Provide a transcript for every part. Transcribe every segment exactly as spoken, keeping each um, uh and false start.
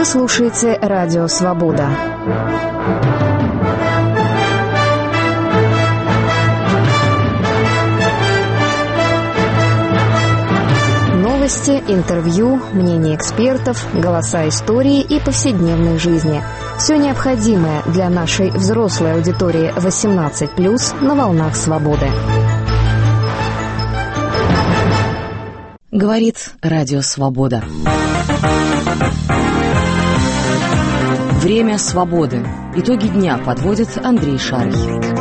Вы слушаете Радио Свобода. Новости, интервью, мнения экспертов, голоса истории и повседневной жизни. Все необходимое для нашей взрослой аудитории восемнадцать плюс на волнах свободы. Говорит Радио Свобода. Время свободы. Итоги дня подводит Андрей Шарий.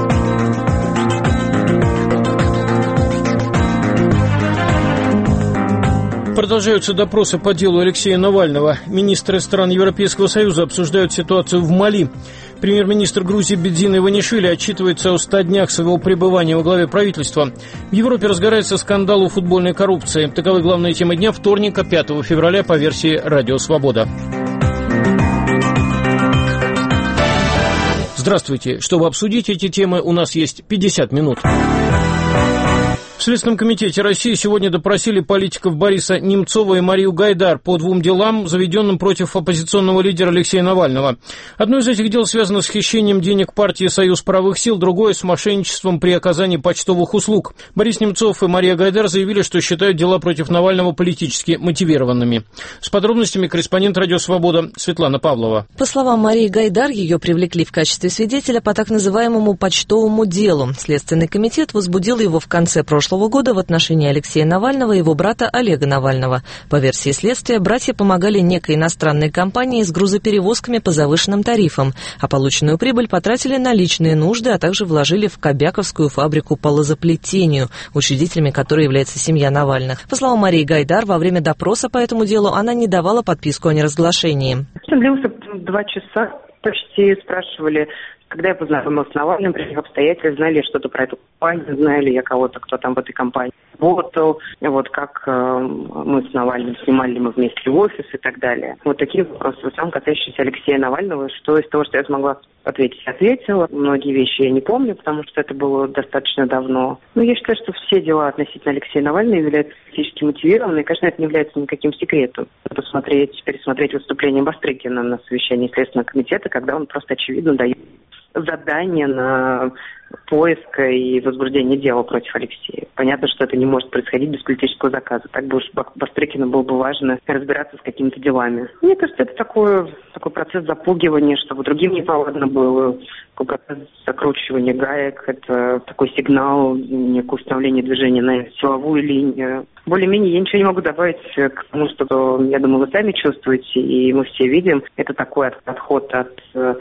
Продолжаются допросы по делу Алексея Навального. Министры стран Европейского Союза обсуждают ситуацию в Мали. Премьер-министр Грузии Бедзин Иванишвили отчитывается о ста днях своего пребывания во главе правительства. В Европе разгорается скандал о футбольной коррупции. Таковы главные темы дня вторника, пятого февраля, по версии Радио Свобода. Здравствуйте. Чтобы обсудить эти темы, у нас есть пятьдесят минут. В Следственном комитете России сегодня допросили политиков Бориса Немцова и Марию Гайдар по двум делам, заведенным против оппозиционного лидера Алексея Навального. Одно из этих дел связано с хищением денег партии «Союз правых сил», другое – с мошенничеством при оказании почтовых услуг. Борис Немцов и Мария Гайдар заявили, что считают дела против Навального политически мотивированными. С подробностями корреспондент «Радио Свобода» Светлана Павлова. По словам Марии Гайдар, ее привлекли в качестве свидетеля по так называемому почтовому делу. Следственный комитет возбудил его в конце прошлого года в отношении Алексея Навального и его брата Олега Навального. По версии следствия, братья помогали некой иностранной компании с грузоперевозками по завышенным тарифам, а полученную прибыль потратили на личные нужды, а также вложили в Кобяковскую фабрику по лозоплетению, учредителями которой является семья Навальных. По словам Марии Гайдар, во время допроса по этому делу она не давала подписку о неразглашении. Длился два часа, почти спрашивали, когда я познакомилась с Навальным, при каких обстоятельствах, знали ли что-то про эту компанию, знали ли я кого-то, кто там в этой компании работал, вот как э, мы с Навальным снимали мы вместе в офис и так далее. Вот такие вопросы, в основном касающиеся Алексея Навального, что из того, что я смогла ответить, ответила. Многие вещи я не помню, потому что это было достаточно давно. Но я считаю, что все дела относительно Алексея Навального являются политически мотивированными, и, конечно, это не является никаким секретом. Посмотреть, пересмотреть выступление Бастрыкина на совещании Следственного комитета, когда он просто очевидно дает задание на поиск и возбуждение дела против Алексея. Понятно, что это не может происходить без политического заказа. Так бы уж Бастрыкину было бы важно разбираться с какими-то делами. Мне кажется, это такой, такой процесс запугивания, чтобы другим неповадно было. Такой процесс закручивания гаек. Это такой сигнал, некое установление движения на силовую линию. Более-менее я ничего не могу добавить к тому, что, я думаю, вы сами чувствуете, и мы все видим. Это такой отход от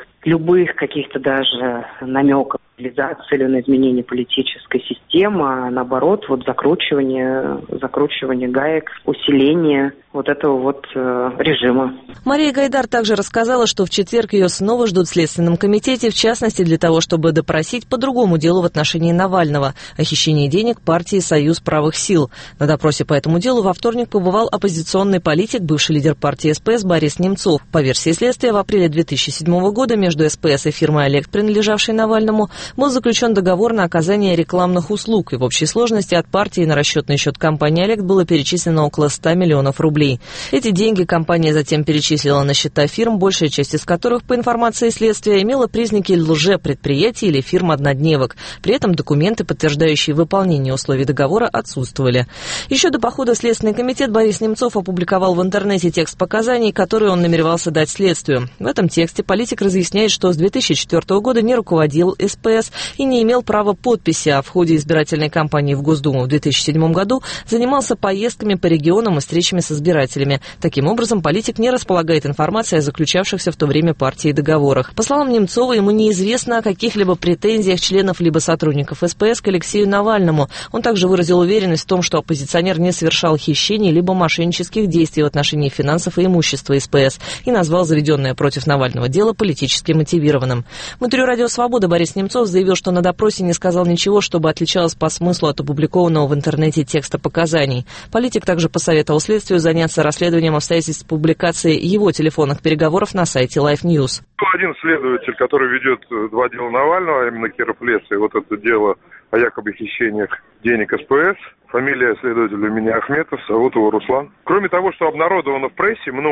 любых каких-то даже намеков или на изменение политической системы, а наоборот, вот закручивание, закручивание гаек, усиление вот этого вот э, режима. Мария Гайдар также рассказала, что в четверг ее снова ждут в Следственном комитете, в частности для того, чтобы допросить по другому делу в отношении Навального о хищении денег партии «Союз правых сил». На допросе по этому делу во вторник побывал оппозиционный политик, бывший лидер партии СПС Борис Немцов. По версии следствия, в апреле две тысячи седьмого года между СПС и фирмой «Олег», принадлежавшей Навальному, был заключен договор на оказание рекламных услуг, и в общей сложности от партии на расчетный счет компании «Олег» было перечислено около ста миллионов рублей. Эти деньги компания затем перечислила на счета фирм, большая часть из которых, по информации следствия, имела признаки лжепредприятий или фирм-однодневок. При этом документы, подтверждающие выполнение условий договора, отсутствовали. Еще до похода в Следственный комитет Борис Немцов опубликовал в интернете текст показаний, которые он намеревался дать следствию. В этом тексте политик разъясняет, что с две тысячи четвёртого года не руководил СПС и не имел права подписи, а в ходе избирательной кампании в Госдуму в две тысячи седьмом году занимался поездками по регионам и встречами с избирателями. Таким образом, политик не располагает информацией о заключавшихся в то время партии договорах. По словам Немцова, ему неизвестно о каких-либо претензиях членов либо сотрудников СПС к Алексею Навальному. Он также выразил уверенность в том, что оппозиционер не совершал хищений либо мошеннических действий в отношении финансов и имущества СПС и назвал заведенное против Навального дело политически мотивированным. В интервью «Радио Свобода» Борис Немцов заявил, что на допросе не сказал ничего, чтобы отличалось по смыслу от опубликованного в интернете текста показаний. Политик также посоветовал следствию заняться расследованием обстоятельств публикации его телефонных переговоров на сайте Life News. Один следователь, который ведет два дела Навального, а именно Киров Лес, и вот это дело о якобы хищениях денег СПС. Фамилия следователя у меня Ахметов, зовут его Руслан. Кроме того, что обнародовано в прессе мною,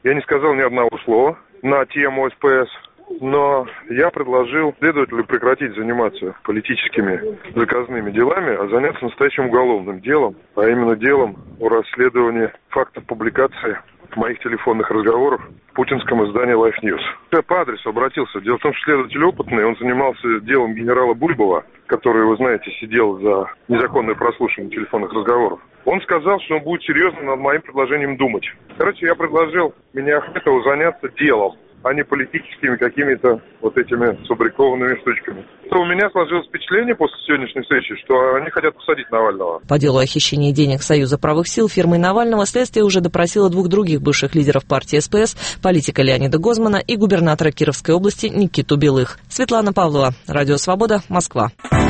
Я не сказал ни одного слова на тему СПС, но я предложил следователю прекратить заниматься политическими заказными делами, а заняться настоящим уголовным делом, а именно делом о расследовании фактов публикации моих телефонных разговоров в путинском издании Life News. Я по адресу обратился. Дело в том, что следователь опытный, он занимался делом генерала Бульбова, который, вы знаете, сидел за незаконное прослушивание телефонных разговоров. Он сказал, что он будет серьезно над моим предложением думать. Короче, я предложил Мине Ахметову заняться делом, а не политическими какими-то вот этими сфабрикованными штучками. То у меня сложилось впечатление после сегодняшней встречи, что они хотят посадить Навального. По делу о хищении денег Союза правых сил фирмой Навального следствие уже допросило двух других бывших лидеров партии СПС, политика Леонида Гозмана и губернатора Кировской области Никиту Белых. Светлана Павлова, Радио Свобода, Москва.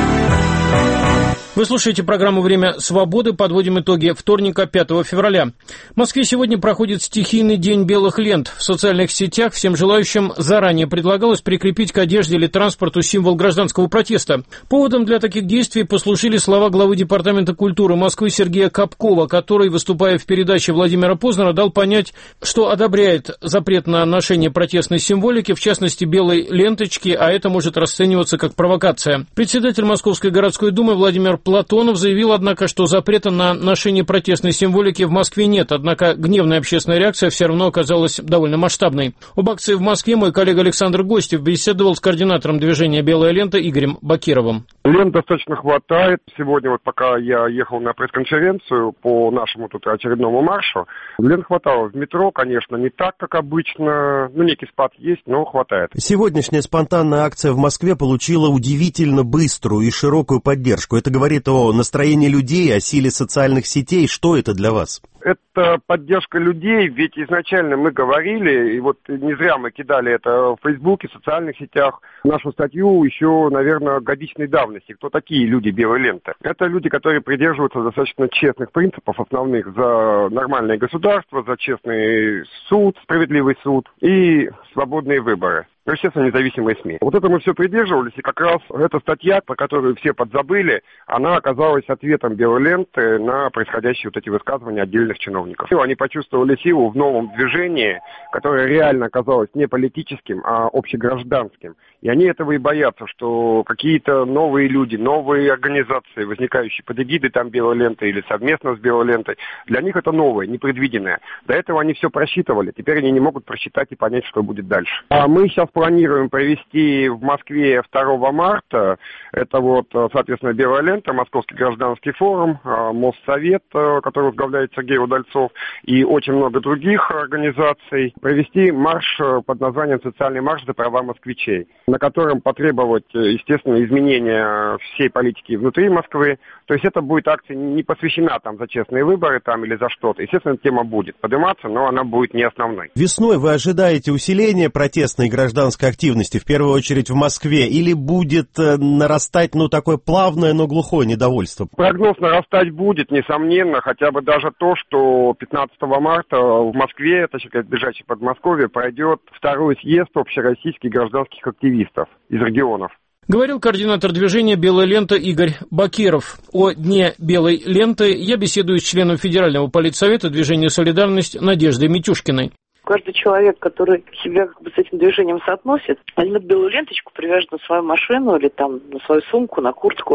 Вы слушаете программу «Время свободы». Подводим итоги вторника, пятого февраля. В Москве сегодня проходит стихийный день белых лент. В социальных сетях всем желающим заранее предлагалось прикрепить к одежде или транспорту символ гражданского протеста. Поводом для таких действий послужили слова главы Департамента культуры Москвы Сергея Капкова, который, выступая в передаче Владимира Познера, дал понять, что одобряет запрет на ношение протестной символики, в частности белой ленточки, а это может расцениваться как провокация. Председатель Московской городской думы Владимир Платонов заявил, однако, что запрета на ношение протестной символики в Москве нет, однако гневная общественная реакция все равно оказалась довольно масштабной. Об акции в Москве мой коллега Александр Гостев беседовал с координатором движения «Белая лента» Игорем Бакировым. Лент достаточно хватает. Сегодня, вот пока я ехал на пресс-конференцию по нашему тут очередному маршу, лент хватало. В метро, конечно, не так, как обычно. Ну, некий спад есть, но хватает. Сегодняшняя спонтанная акция в Москве получила удивительно быструю и широкую поддержку. Это говорит о настроении людей, о силе социальных сетей. Что это для вас? Это поддержка людей, ведь изначально мы говорили, и вот не зря мы кидали это в Фейсбуке, в социальных сетях, нашу статью еще, наверное, годичной давности. Кто такие люди белой ленты? Это люди, которые придерживаются достаточно честных принципов основных за нормальное государство, за честный суд, справедливый суд и свободные выборы. Ну, естественно, независимые СМИ. Вот это мы все придерживались, и как раз эта статья, про которую все подзабыли, она оказалась ответом белой ленты на происходящие вот эти высказывания отдельных чиновников. Они почувствовали силу в новом движении, которое реально оказалось не политическим, а общегражданским. И они этого и боятся, что какие-то новые люди, новые организации, возникающие под эгидой там белой ленты или совместно с белой лентой, для них это новое, непредвиденное. До этого они все просчитывали, теперь они не могут просчитать и понять, что будет дальше. А мы сейчас планируем провести в Москве второго марта, это вот, соответственно, белая лента, Московский гражданский форум, Моссовет, который возглавляет Сергей Удальцов, и очень много других организаций, провести марш под названием «Социальный марш за права москвичей», на котором потребовать, естественно, изменения всей политики внутри Москвы. То есть это будет акция не посвящена там за честные выборы там или за что-то. Естественно, тема будет подниматься, но она будет не основной. Весной вы ожидаете усиления протестной и гражданской активности, в первую очередь в Москве, или будет нарастать, ну, такое плавное, но глухое недовольство? Прогноз нарастать будет, несомненно, хотя бы даже то, что пятнадцатого марта в Москве, точнее, ближайшее Подмосковье, пройдет второй съезд общероссийских гражданских активистов из регионов. Говорил координатор движения «Белая лента» Игорь Бакиров. О Дне белой ленты я беседую с членом Федерального политсовета движения «Солидарность» Надеждой Митюшкиной. Каждый человек, который себя как бы с этим движением соотносит, возьмет белую ленточку, привяжет на свою машину или там на свою сумку, на куртку,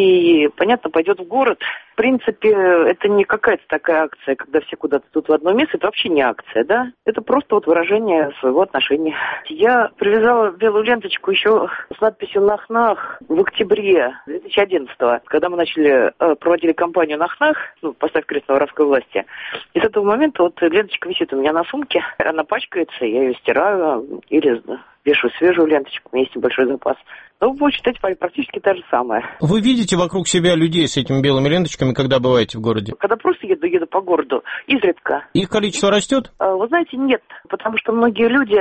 и, понятно, пойдет в город. В принципе, это не какая-то такая акция, когда все куда-то тут в одно место, это вообще не акция, да? Это просто вот выражение своего отношения. Я привязала белую ленточку еще с надписью «Нах-Нах» в октябре две тысячи одиннадцатого, когда мы начали, проводили кампанию «Нах-Нах», ну, «Поставь крест на воровской власти». И с этого момента вот ленточка висит у меня на сумке, она пачкается, я ее стираю или вешаю свежую ленточку, у меня есть небольшой запас. Ну, вы считаете, практически та же самая. Вы видите вокруг себя людей с этими белыми ленточками, когда бываете в городе? Когда просто еду, еду по городу, изредка. Их количество растет? Вы знаете, нет, потому что многие люди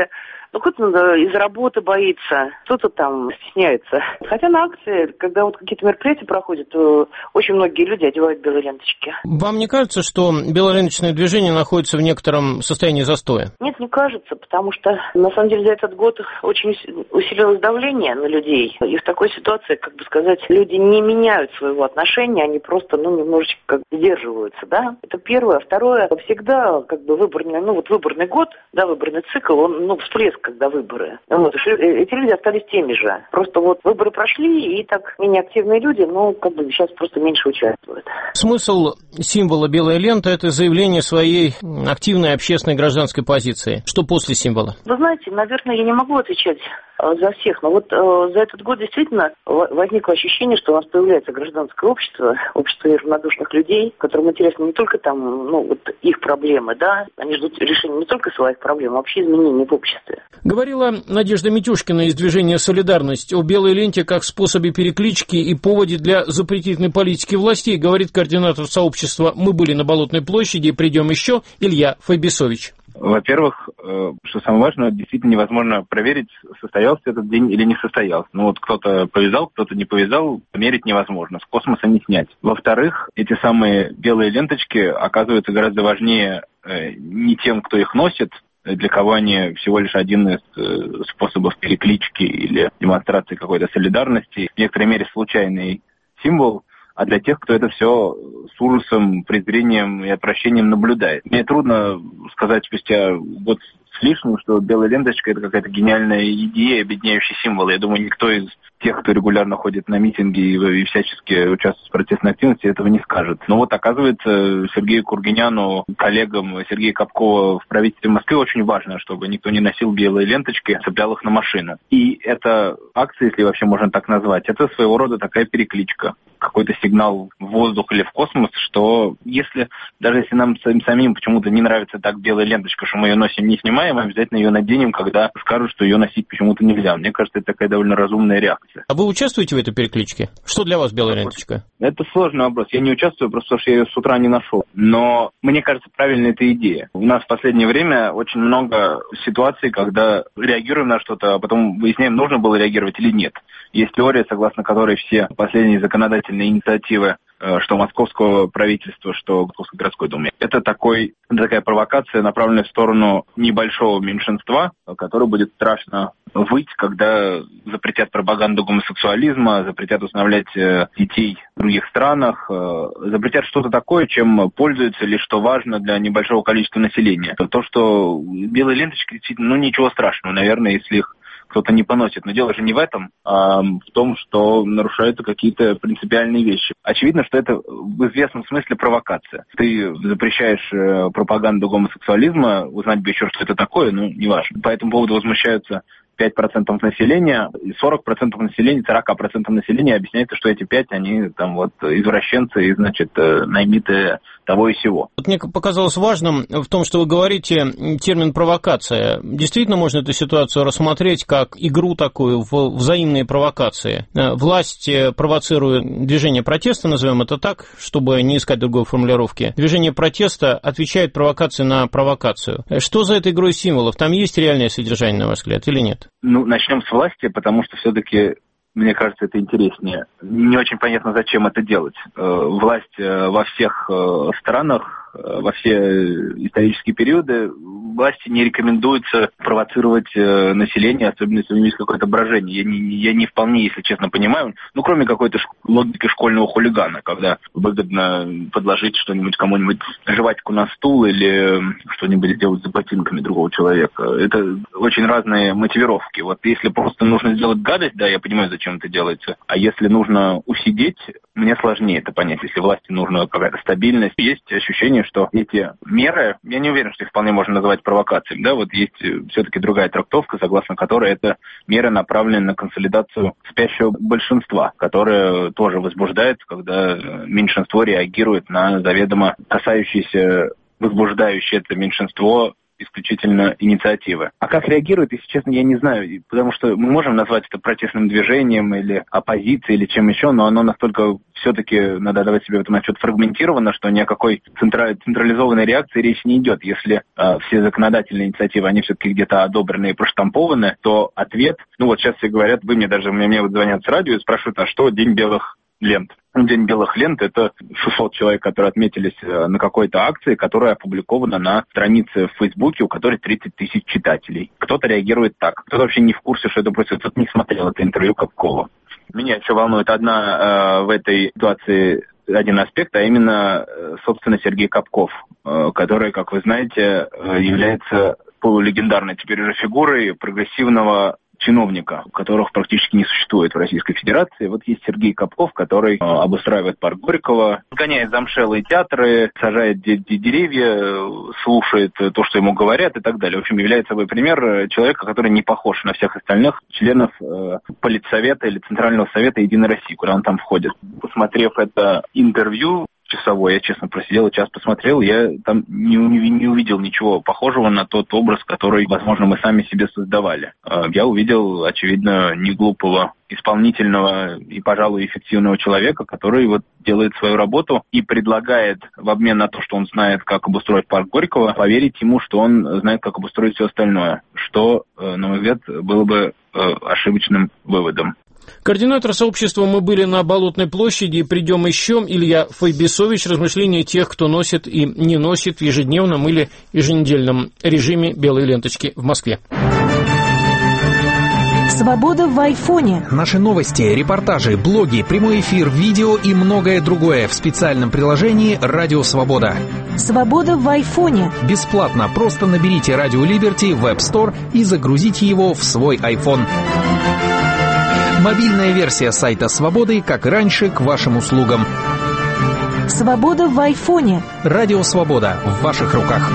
Ну, кто-то из работы боится, кто-то там стесняется. Хотя на акции, когда вот какие-то мероприятия проходят, то очень многие люди одевают белые ленточки. Вам не кажется, что белоленточное движение находится в некотором состоянии застоя? Нет, не кажется, потому что, на самом деле, за этот год очень усилилось давление на людей. И в такой ситуации, как бы сказать, люди не меняют своего отношения, они просто, ну, немножечко как бы сдерживаются, да. Это первое. Второе, всегда, как бы, выборный, ну, вот выборный год, да, выборный цикл, он, ну, всплеск, когда выборы. Вот, эти люди остались теми же. Просто вот выборы прошли, и так менее активные люди, ну, как бы, сейчас просто меньше участвуют. Смысл символа белая лента – это заявление своей активной общественной гражданской позиции. Что после символа? Вы знаете, наверное, я не могу отвечать за всех, но вот э, за этот год действительно возникло ощущение, что у нас появляется гражданское общество, общество равнодушных людей, которым интересны не только там, ну, вот их проблемы, да, они ждут решения не только своих проблем, а вообще изменений в обществе. Говорила Надежда Митюшкина из движения «Солидарность» о белой ленте как способе переклички и поводе для запретительной политики властей, говорит координатор сообщества «Мы были на Болотной площади и придем еще» Илья Файбисович. Во-первых, что самое важное, действительно невозможно проверить, состоялся этот день или не состоялся. Ну вот кто-то повязал, кто-то не повязал, померить невозможно, с космоса не снять. Во-вторых, эти самые белые ленточки оказываются гораздо важнее не тем, кто их носит, для кого они всего лишь один из способов переклички или демонстрации какой-то солидарности, в некоторой мере случайный символ, а для тех, кто это все с ужасом, презрением и отвращением наблюдает. Мне трудно сказать спустя год с лишним, что белая ленточка – это какая-то гениальная идея, объединяющая символы. Я думаю, никто из тех, кто регулярно ходит на митинги и, и всячески участвует в протестной активности, этого не скажет. Но вот, оказывается, Сергею Кургиняну, коллегам Сергея Капкова в правительстве Москвы очень важно, чтобы никто не носил белые ленточки, цеплял их на машину. И эта акция, если вообще можно так назвать, это своего рода такая перекличка. Какой-то сигнал в воздух или в космос, что если, даже если нам самим почему-то не нравится так белая ленточка, что мы ее носим, не снимаем, обязательно ее наденем, когда скажут, что ее носить почему-то нельзя. Мне кажется, это такая довольно разумная реакция. А вы участвуете в этой перекличке? Что для вас белая ленточка? Это сложный вопрос. Я не участвую, просто потому что я ее с утра не нашел. Но мне кажется, правильная эта идея. У нас в последнее время очень много ситуаций, когда реагируем на что-то, а потом выясняем, нужно было реагировать или нет. Есть теория, согласно которой все последние законодательные инициативы, что московского правительства, что Московской городской думы, это такой, такая провокация, направленная в сторону небольшого меньшинства, которое будет страшно выть, когда запретят пропаганду гомосексуализма, запретят усыновлять детей в других странах, запретят что-то такое, чем пользуются или что важно для небольшого количества населения. То, что белые ленточки, действительно, ну ничего страшного, наверное, если их кто-то не поносит. Но дело же не в этом, а в том, что нарушаются какие-то принципиальные вещи. Очевидно, что это в известном смысле провокация. Ты запрещаешь э, пропаганду гомосексуализма, узнать бы еще, что это такое, ну, неважно. По этому поводу возмущаются пять процентов населения, и сорок процентов населения, сорок процентов населения объясняется, что эти пять, они там вот извращенцы и, значит, наймиты того и сего. Вот мне показалось важным в том, что вы говорите термин «провокация». Действительно можно эту ситуацию рассмотреть как игру такую в взаимные провокации. Власть провоцирует движение протеста, назовем это так, чтобы не искать другой формулировки. Движение протеста отвечает провокации на провокацию. Что за этой игрой символов? Там есть реальное содержание, на ваш взгляд, или нет? Ну, начнем с власти, потому что все-таки, мне кажется, это интереснее. Не очень понятно, зачем это делать. Власть во всех странах, во все исторические периоды власти не рекомендуется провоцировать население, особенно если у них есть какое-то брожение. Я не, я не вполне, если честно, понимаю, ну, кроме какой-то логики школьного хулигана, когда выгодно подложить что-нибудь кому-нибудь, жвачку на стул или что-нибудь сделать за ботинками другого человека. Это очень разные мотивировки. Вот если просто нужно сделать гадость, да, я понимаю, зачем это делается. А если нужно усидеть, мне сложнее это понять. Если власти нужна какая-то стабильность, есть ощущение, что эти меры, я не уверен, что их вполне можно называть провокацией, да, вот есть все-таки другая трактовка, согласно которой это меры направлены на консолидацию спящего большинства, которое тоже возбуждает, когда меньшинство реагирует на заведомо касающееся, возбуждающее это меньшинство исключительно инициативы. А как реагируют, если честно, я не знаю, потому что мы можем назвать это протестным движением или оппозицией, или чем еще, но оно настолько все-таки, надо давать себе в этом отчет, фрагментировано, что ни о какой центра... централизованной реакции речь не идет. Если э, все законодательные инициативы, они все-таки где-то одобрены и проштампованы, то ответ, ну вот сейчас все говорят, вы мне даже, мне, мне вот звонят с радио и спрашивают, а что День белых лент? День белых лент – это шестьсот человек, которые отметились на какой-то акции, которая опубликована на странице в Фейсбуке, у которой тридцать тысяч читателей. Кто-то реагирует так, кто-то вообще не в курсе, что это происходит, кто-то не смотрел это интервью Капкова. Меня еще волнует одна э, в этой ситуации один аспект, а именно, э, собственно, Сергей Капков, э, который, как вы знаете, э, является полулегендарной теперь уже фигурой прогрессивного чиновника, которых практически не существует в Российской Федерации. Вот есть Сергей Капков, который э, обустраивает парк Горького, гоняет замшелые театры, сажает де- де- деревья, слушает то, что ему говорят и так далее. В общем, является собой пример человека, который не похож на всех остальных членов э, Политсовета или Центрального Совета Единой России, куда он там входит. Посмотрев это интервью часовой, я, честно, просидел и час посмотрел, я там не, не, не увидел ничего похожего на тот образ, который, возможно, мы сами себе создавали. Я увидел, очевидно, неглупого, исполнительного и, пожалуй, эффективного человека, который вот делает свою работу и предлагает в обмен на то, что он знает, как обустроить парк Горького, поверить ему, что он знает, как обустроить все остальное, что, на мой взгляд, было бы ошибочным выводом. Координатор сообщества «Мы были на Болотной площади» и «Придем еще» Илья Файбисович. Размышления тех, кто носит и не носит в ежедневном или еженедельном режиме белые ленточки в Москве. Свобода в айфоне. Наши новости, репортажи, блоги, прямой эфир, видео и многое другое в специальном приложении «Радио Свобода». Свобода в айфоне. Бесплатно. Просто наберите «Радио Либерти» в App Store и загрузите его в свой iPhone. Мобильная версия сайта «Свободы», как и раньше, к вашим услугам. Свобода в айфоне. Радио «Свобода» в ваших руках.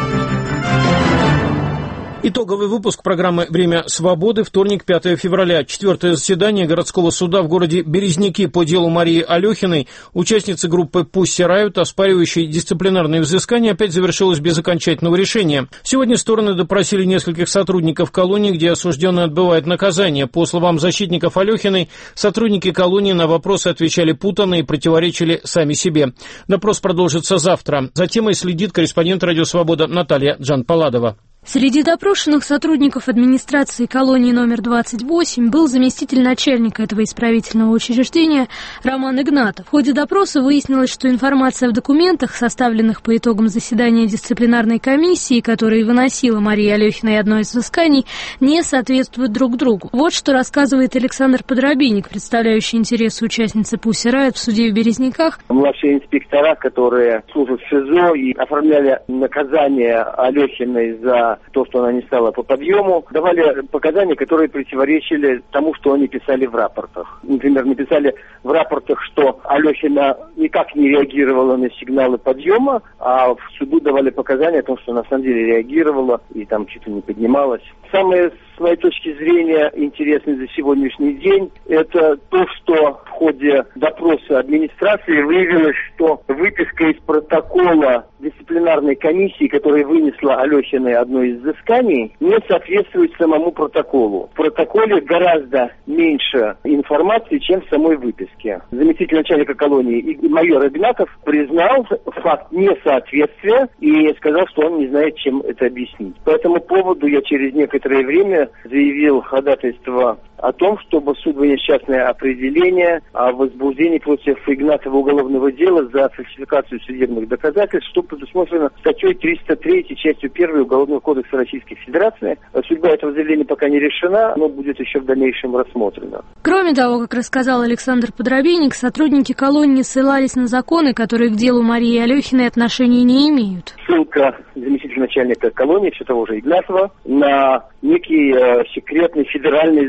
Итоговый выпуск программы «Время свободы», вторник, пятое февраля. Четвертое заседание городского суда в городе Березники по делу Марии Алехиной. Участницы группы «Пусси Рают», оспаривающей дисциплинарные взыскания, опять завершилось без окончательного решения. Сегодня стороны допросили нескольких сотрудников колонии, где осужденные отбывают наказание. По словам защитников Алехиной, сотрудники колонии на вопросы отвечали путанно и противоречили сами себе. Допрос продолжится завтра. За темой следит корреспондент «Радио Свобода» Наталья Джанпаладова. Среди допрошенных сотрудников администрации колонии номер двадцать восемь был заместитель начальника этого исправительного учреждения Роман Игнатов. В ходе допроса выяснилось, что информация в документах, составленных по итогам заседания дисциплинарной комиссии, которые выносила Мария Алехина и одно из взысканий, не соответствует друг другу. Вот что рассказывает Александр Подробинник, представляющий интересы участницы «Пусси Рают» в суде в Березниках. Младшие инспектора, которые служат в СИЗО и оформляли наказание Алехиной за то, что она не стала по подъему, давали показания, которые противоречили тому, что они писали в рапортах. Например, написали в рапортах, что Алехина никак не реагировала на сигналы подъема, а в суду давали показания о том, что на самом деле реагировала и там что-то не поднималась. Самое, с моей точки зрения, интересное за сегодняшний день, это то, что в ходе допроса администрации выявилось, что выписка из протокола дисциплинарной комиссии, которая вынесла Алехиной одно из взысканий, не соответствует самому протоколу. В протоколе гораздо меньше информации, чем в самой выписке. Заместитель начальника колонии и майор Игнатов признал факт несоответствия и сказал, что он не знает, чем это объяснить. По этому поводу я через некоторое время заявил ходатайство о том, чтобы суд вынес частное определение о возбуждении против Игнатова уголовного дела за фальсификацию судебных доказательств, что предусмотрено статьей триста три, частью первой Уголовного кодекса Российской Федерации. Судьба этого заявления пока не решена, но будет еще в дальнейшем рассмотрена. Кроме того, как рассказал Александр Подробинник, сотрудники колонии ссылались на законы, которые к делу Марии Алехиной отношения не имеют. Ссылка заместителя начальника колонии, все того же Игнатова, на некий э, секретный федеральный закон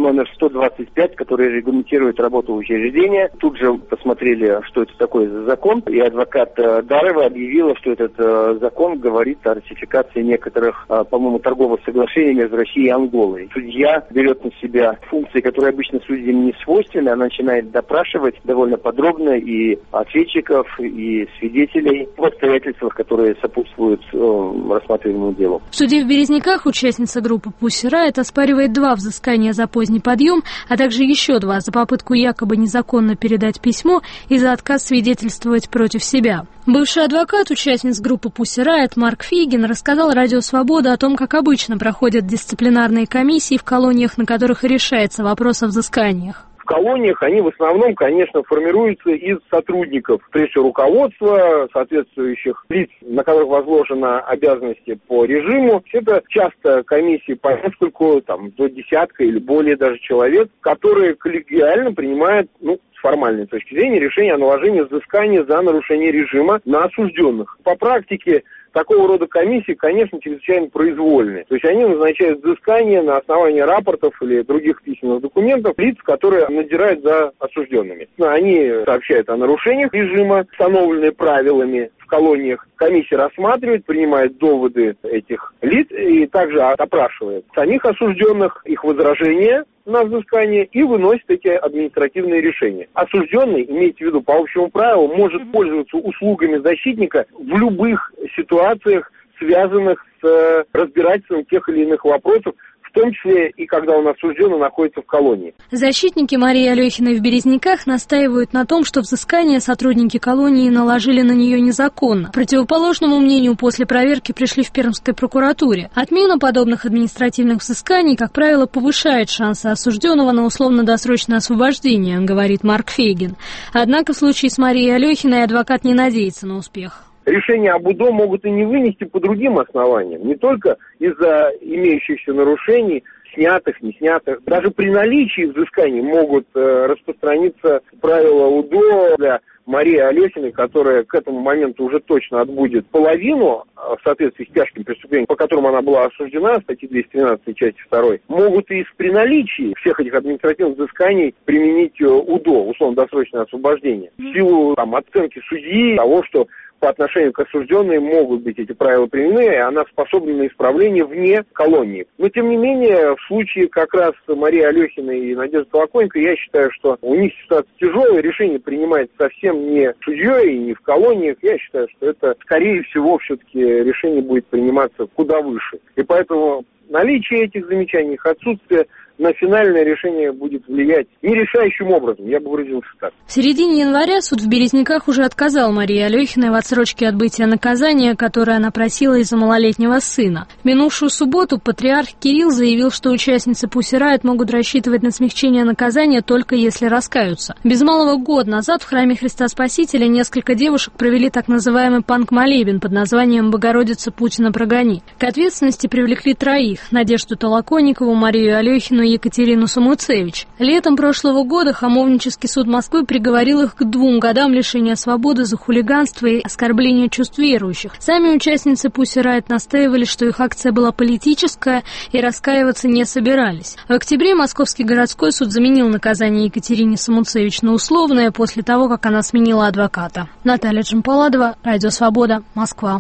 номер сто двадцать пять, который регламентирует работу учреждения. Тут же посмотрели, что это такое за закон, и адвокат Дарова объявила, что этот закон говорит о ратификации некоторых, по-моему, торговых соглашений между Россией и Анголой. Судья берет на себя функции, которые обычно судьям не свойственны, она начинает допрашивать довольно подробно и ответчиков, и свидетелей в обстоятельствах, которые сопутствуют э, рассматриваемому делу. В суде в Березниках участница группы Pussy Riot оспаривает два взыскания за поздний подъем, а также еще два за попытку якобы незаконно передать письмо и за отказ свидетельствовать против себя. Бывший адвокат участниц группы Pussy Riot Марк Фейгин рассказал Радио Свобода о том, как обычно проходят дисциплинарные комиссии в колониях, на которых и решается вопрос о взысканиях. В колониях они в основном, конечно, формируются из сотрудников, прежде всего руководства, соответствующих лиц, на которых возложены обязанности по режиму. Это часто комиссии по нескольку, там, до десятка или более даже человек, которые коллегиально принимают, ну, с формальной точки зрения, решение о наложении взыскания за нарушение режима на осужденных. По практике такого рода комиссии, конечно, чрезвычайно произвольные. То есть они назначают взыскание на основании рапортов или других письменных документов лиц, которые надзирают за осужденными. Они сообщают о нарушениях режима, установленные правилами в колониях. Комиссия рассматривает, принимает доводы этих лиц и также опрашивает самих осужденных, их возражения на взыскание и выносит эти административные решения. Осужденный, имейте в виду, по общему правилу, может пользоваться услугами защитника в любых ситуациях, связанных с разбирательством тех или иных вопросов, в том числе и когда он осужден и находится в колонии. Защитники Марии Алехиной в Березниках настаивают на том, что взыскание сотрудники колонии наложили на нее незаконно. К противоположному мнению после проверки пришли в Пермской прокуратуре. Отмена подобных административных взысканий, как правило, повышает шансы осужденного на условно-досрочное освобождение, говорит Марк Фейгин. Однако в случае с Марией Алехиной адвокат не надеется на успех. Решение об УДО могут и не вынести по другим основаниям, не только из-за имеющихся нарушений, снятых, не снятых. Даже при наличии взысканий могут э, распространиться правила УДО для Марии Алехиной, которая к этому моменту уже точно отбудет половину в соответствии с тяжким преступлением, по которому она была осуждена, статьи двести тринадцать, части второй, могут и при наличии всех этих административных взысканий применить УДО, условно-досрочное освобождение. В силу там, оценки судьи, того, что по отношению к осужденной могут быть эти правила применены, и она способна на исправление вне колонии. Но, тем не менее, в случае как раз Марии Алехиной и Надежды Колокольниковой, я считаю, что у них ситуация тяжелая, решение принимается совсем не судьей и не в колониях. Я считаю, что это, скорее всего, все-таки решение будет приниматься куда выше. И поэтому наличие этих замечаний, их отсутствие на финальное решение будет влиять нерешающим образом, я бы выразился так. В середине января суд в Березниках уже отказал Марии Алехиной в отсрочке отбытия наказания, которое она просила из-за малолетнего сына. В минувшую субботу патриарх Кирилл заявил, что участницы Pussy Riot могут рассчитывать на смягчение наказания только если раскаются. Без малого год назад в храме Христа Спасителя несколько девушек провели так называемый панк-молебен под названием «Богородица, Путина прогони». К ответственности привлекли троих – Надежду Толоконникову, Марию Алехину и Екатерину Самуцевич. Летом прошлого года Хамовнический суд Москвы приговорил их к двум годам лишения свободы за хулиганство и оскорбление чувств верующих. Сами участницы Pussy Riot настаивали, что их акция была политическая и раскаиваться не собирались. В октябре Московский городской суд заменил наказание Екатерине Самуцевич на условное после того, как она сменила адвоката. Наталья Джампаладова, Радио Свобода, Москва.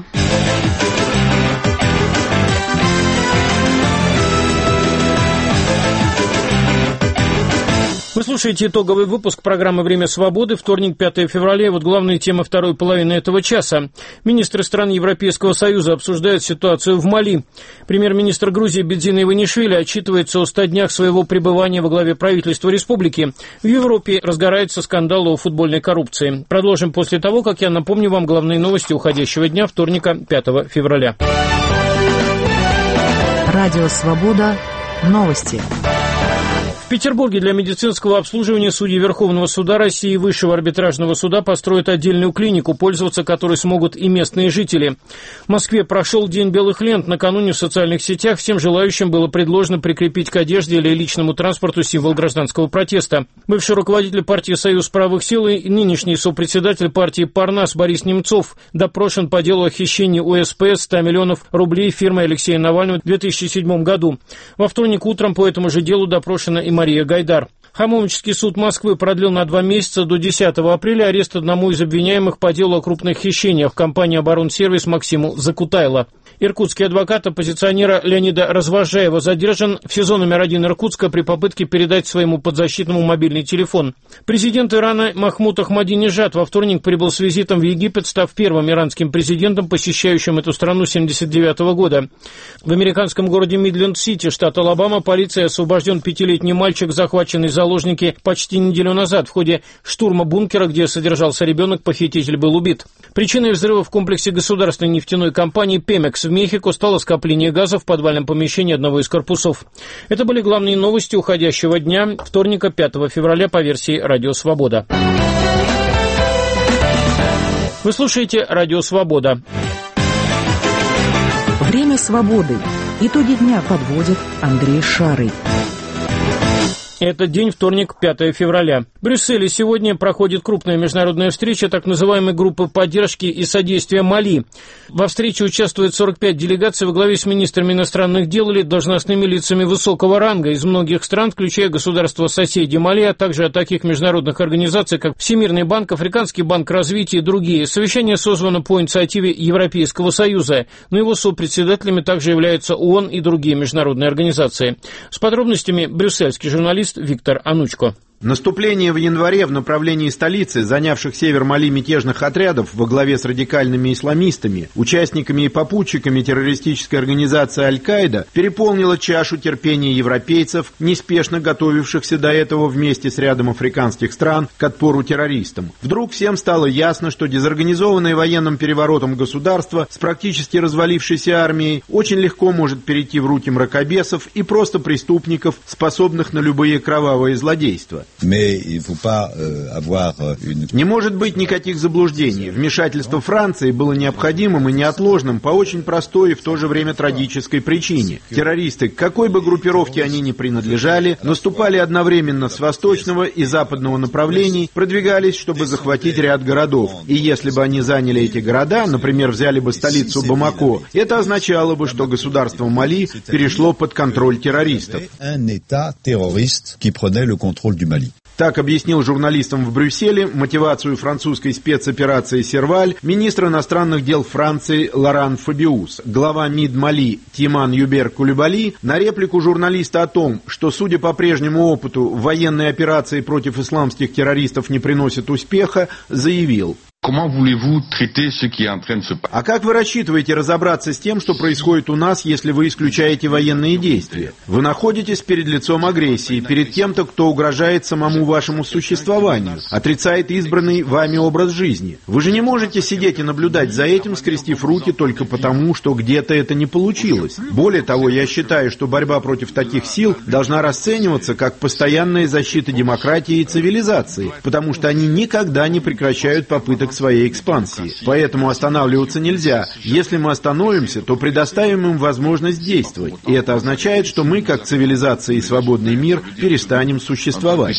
Вы слушаете итоговый выпуск программы «Время свободы», вторник, пятое февраля. И вот главные темы второй половины этого часа. Министры стран Европейского Союза обсуждают ситуацию в Мали. Премьер-министр Грузии Бедзина Иванишвили отчитывается о ста днях своего пребывания во главе правительства республики. В Европе разгорается скандал о футбольной коррупции. Продолжим после того, как я напомню вам главные новости уходящего дня, вторника, пятого февраля. Радио «Свобода». Новости. В Петербурге для медицинского обслуживания судьи Верховного суда России и Высшего арбитражного суда построят отдельную клинику, пользоваться которой смогут и местные жители. В Москве прошел День белых лент. Накануне в социальных сетях всем желающим было предложено прикрепить к одежде или личному транспорту символ гражданского протеста. Бывший руководитель партии «Союз правых сил» и нынешний сопредседатель партии «Парнас» Борис Немцов допрошен по делу о хищении у эс пэ эс ста миллионов рублей фирмы Алексея Навального в две тысячи седьмом году. Во вторник утром по этому же делу допрошена и Мария Гайдар. Хамовнический суд Москвы продлил на два месяца до десятого апреля арест одному из обвиняемых по делу о крупных хищениях в компании «Оборонсервис» Максиму Закутайло. Иркутский адвокат оппозиционера Леонида Развожаева задержан в СИЗО номер один Иркутска при попытке передать своему подзащитному мобильный телефон. Президент Ирана Махмуд Ахмадинежад во вторник прибыл с визитом в Египет, став первым иранским президентом, посещающим эту страну с семьдесят девятого года. В американском городе Мидленд-Сити, штат Алабама, полицией освобожден пятилетний мальчик, захваченный в заложники почти неделю назад. В ходе штурма бункера, где содержался ребенок, похититель был убит. Причиной взрыва в комплексе государственной нефтяной компании «Пемекс» в Мехико стало скопление газа в подвальном помещении одного из корпусов. Это были главные новости уходящего дня, вторника, пятого февраля, по версии «Радио Свобода». Вы слушаете «Радио Свобода». Время свободы. Итоги дня подводит Андрей Шарый. Это день вторник, пятого февраля. В Брюсселе сегодня проходит крупная международная встреча так называемой группы поддержки и содействия Мали. Во встрече участвует сорок пять делегаций во главе с министрами иностранных дел или должностными лицами высокого ранга из многих стран, включая государства-соседи Мали, а также от таких международных организаций, как Всемирный банк, Африканский банк развития и другие. Совещание созвано по инициативе Европейского Союза, но его сопредседателями также являются ООН и другие международные организации. С подробностями брюссельский журналист Виктор Анучко. Наступление в январе в направлении столицы, занявших север Мали мятежных отрядов во главе с радикальными исламистами, участниками и попутчиками террористической организации Аль-Каида, переполнило чашу терпения европейцев, неспешно готовившихся до этого вместе с рядом африканских стран к отпору террористам. Вдруг всем стало ясно, что дезорганизованное военным переворотом государство с практически развалившейся армией очень легко может перейти в руки мракобесов и просто преступников, способных на любые кровавые злодейства. Не может быть никаких заблуждений. Вмешательство Франции было необходимым и неотложным по очень простой и в то же время трагической причине. Террористы, к какой бы группировке они ни принадлежали, наступали одновременно с восточного и западного направлений, продвигались, чтобы захватить ряд городов. И если бы они заняли эти города, например, взяли бы столицу Бамако, это означало бы, что государство Мали перешло под контроль террористов. Так объяснил журналистам в Брюсселе мотивацию французской спецоперации «Серваль» министр иностранных дел Франции Лоран Фабиус. Глава МИД Мали Тиман Юбер Кулибали на реплику журналиста о том, что, судя по прежнему опыту, военные операции против исламских террористов не приносят успеха, заявил: А как вы рассчитываете разобраться с тем, что происходит у нас, если вы исключаете военные действия? Вы находитесь перед лицом агрессии, перед кем-то, кто угрожает самому вашему существованию, отрицает избранный вами образ жизни. Вы же не можете сидеть и наблюдать за этим, скрестив руки только потому, что где-то это не получилось. Более того, я считаю, что борьба против таких сил должна расцениваться как постоянная защита демократии и цивилизации, потому что они никогда не прекращают попыток своей экспансии. Поэтому останавливаться нельзя. Если мы остановимся, то предоставим им возможность действовать. И это означает, что мы, как цивилизация и свободный мир, перестанем существовать.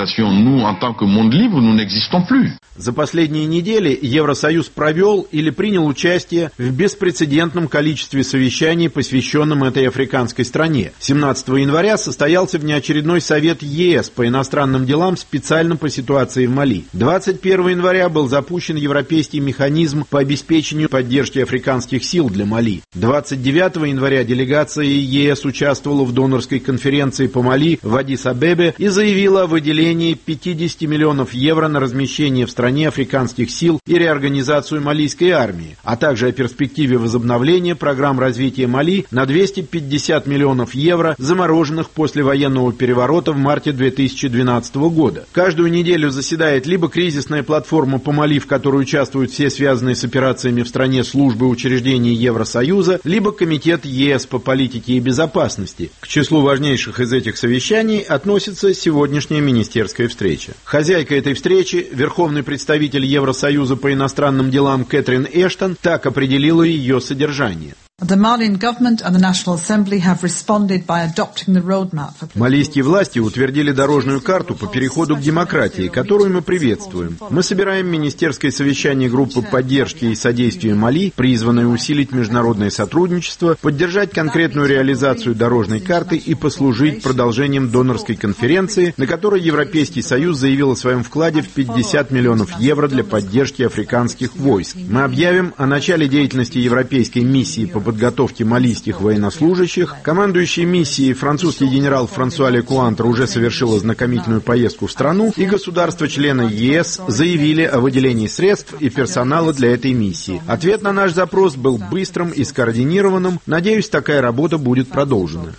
За последние недели Евросоюз провел или принял участие в беспрецедентном количестве совещаний, посвященном этой африканской стране. семнадцатого января состоялся внеочередной совет ЕС по иностранным делам специально по ситуации в Мали. двадцать первого января был запущен европейский механизм по обеспечению поддержки африканских сил для Мали. двадцать девятого января делегация ЕС участвовала в донорской конференции по Мали в Аддис-Абебе и заявила о выделении пятьдесят миллионов евро на размещение в стране африканских сил и реорганизацию малийской армии, а также о перспективе возобновления программ развития Мали на двести пятьдесят миллионов евро, замороженных после военного переворота в марте две тысячи двенадцатого года. Каждую неделю заседает либо кризисная платформа по Мали, в которой участвуют все связанные с операциями в стране службы и учреждения Евросоюза, либо Комитет ЕС по политике и безопасности. К числу важнейших из этих совещаний относится сегодняшняя министерская встреча. Хозяйка этой встречи, верховный представитель Евросоюза по иностранным делам Кэтрин Эштон, так определила ее содержание. Малийские власти утвердили дорожную карту по переходу к демократии, которую мы приветствуем. Мы собираем министерское совещание группы поддержки и содействия Мали, призванное усилить международное сотрудничество, поддержать конкретную реализацию дорожной карты и послужить продолжением донорской конференции, на которой Европейский Союз заявил о своем вкладе в пятьдесят миллионов евро для поддержки африканских войск. Мы объявим о начале деятельности Европейской миссии по подготовке малийских военнослужащих. Командующий миссией французский генерал Франсуа Лекуантр уже совершил ознакомительную поездку в страну, и государства-члены ЕС заявили о выделении средств и персонала для этой миссии. Ответ на наш запрос был быстрым и скоординированным. Надеюсь, такая работа будет продолжена.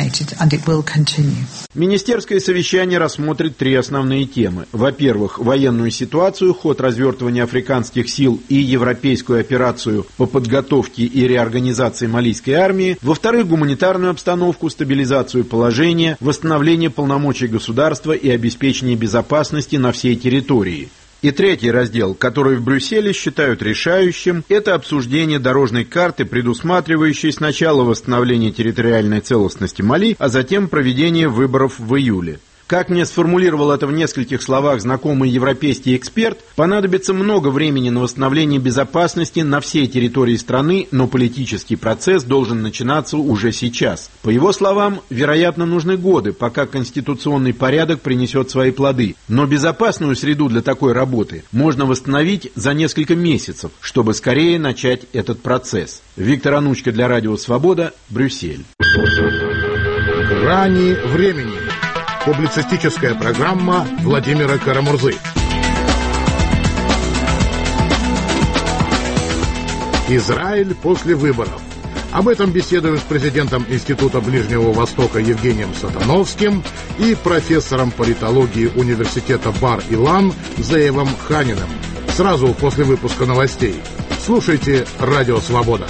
Министерское совещание рассмотрит три основные темы. Во-первых, военную ситуацию, ход развертывания африканских сил и европейскую операцию по подготовке и реорганизации малийской армии. Во-вторых, гуманитарную обстановку, стабилизацию положения, восстановление полномочий государства и обеспечение безопасности на всей территории. И третий раздел, который в Брюсселе считают решающим, это обсуждение дорожной карты, предусматривающей сначала восстановление территориальной целостности Мали, а затем проведение выборов в июле. Как мне сформулировал это в нескольких словах знакомый европейский эксперт, понадобится много времени на восстановление безопасности на всей территории страны, но политический процесс должен начинаться уже сейчас. По его словам, вероятно, нужны годы, пока конституционный порядок принесет свои плоды. Но безопасную среду для такой работы можно восстановить за несколько месяцев, чтобы скорее начать этот процесс. Виктор Анучко для Радио Свобода, Брюссель. Грани времени. Публицистическая программа Владимира Карамурзы. Израиль после выборов. Об этом беседую с президентом Института Ближнего Востока Евгением Сатановским и профессором политологии университета Бар-Илан Зеевом Ханиным. Сразу после выпуска новостей. Слушайте Радио Свобода.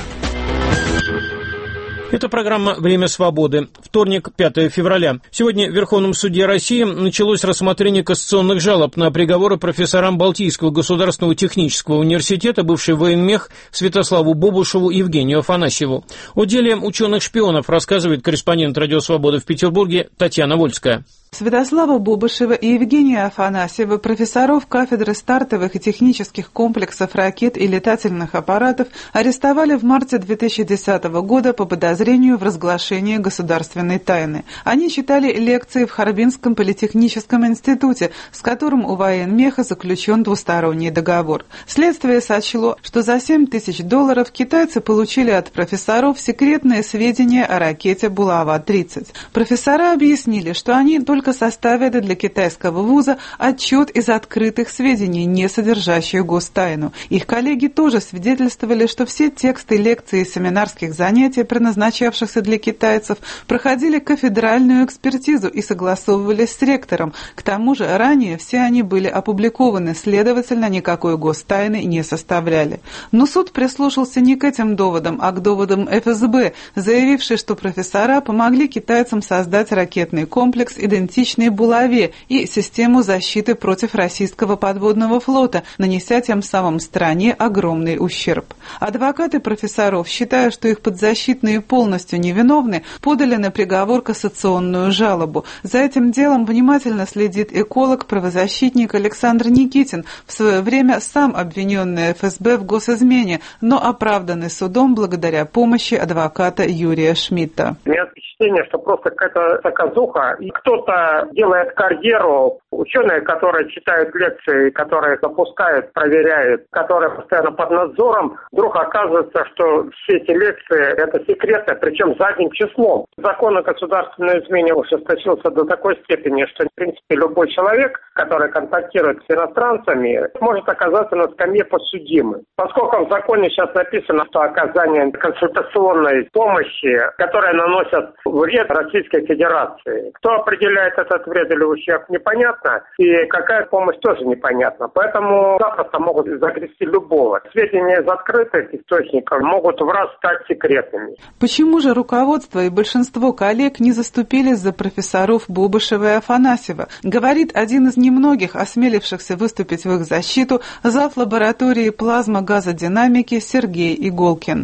Это программа «Время свободы». Вторник, пятое февраля. Сегодня в Верховном суде России началось рассмотрение кассационных жалоб на приговоры профессорам Балтийского государственного технического университета, бывший военмех Святославу Бобушеву и Евгению Афанасьеву. О деле ученых-шпионов рассказывает корреспондент «Радио Свобода» в Петербурге Татьяна Вольская. Святослава Бобушева и Евгения Афанасьева, профессоров кафедры стартовых и технических комплексов ракет и летательных аппаратов, арестовали в марте две тысячи десятого года по подозрению в разглашении государственной тайны. Они читали лекции в Харбинском политехническом институте, с которым у военмеха заключен двусторонний договор. Следствие сочло, что за семь тысяч долларов китайцы получили от профессоров секретные сведения о ракете Булава тридцать. Профессора объяснили, что они только только составят для китайского вуза отчет из открытых сведений, не содержащих гостайну. Их коллеги тоже свидетельствовали, что все тексты лекций и семинарских занятий, предназначавшихся для китайцев, проходили кафедральную экспертизу и согласовывались с ректором. К тому же ранее все они были опубликованы, следовательно, никакой гостайны не составляли. Но суд прислушался не к этим доводам, а к доводам эф эс бэ, заявившей, что профессора помогли китайцам создать ракетный комплекс, идентичный Булаве, и систему защиты против российского подводного флота, нанеся тем самым стране огромный ущерб. Адвокаты профессоров, считая, что их подзащитные полностью невиновны, подали на приговор кассационную жалобу. За этим делом внимательно следит эколог, правозащитник Александр Никитин, в свое время сам обвиненный эф эс бэ в госизмене, но оправданный судом благодаря помощи адвоката Юрия Шмидта. У меня впечатление, что просто какая-то заказуха, и кто-то делает карьеру, ученые, которые читают лекции, которые запускают, проверяют, которые постоянно под надзором, вдруг оказывается, что все эти лекции – это секреты, причем задним числом. Закон о государственной измене ужесточился до такой степени, что, в принципе, любой человек, который контактирует с иностранцами, может оказаться на скамье подсудимым. Поскольку в законе сейчас написано, что оказание консультационной помощи, которая наносит вред Российской Федерации, кто определяет этот вред или ущерб, непонятно, и какая помощь тоже непонятна. Поэтому запросто могут загрести любого. Сведения из открытых источников могут в раз стать секретными. Почему же руководство и большинство коллег не заступились за профессоров Бобушева и Афанасьева, говорит один из немногих осмелившихся выступить в их защиту зав. Лаборатории плазмогазодинамики Сергей Иголкин.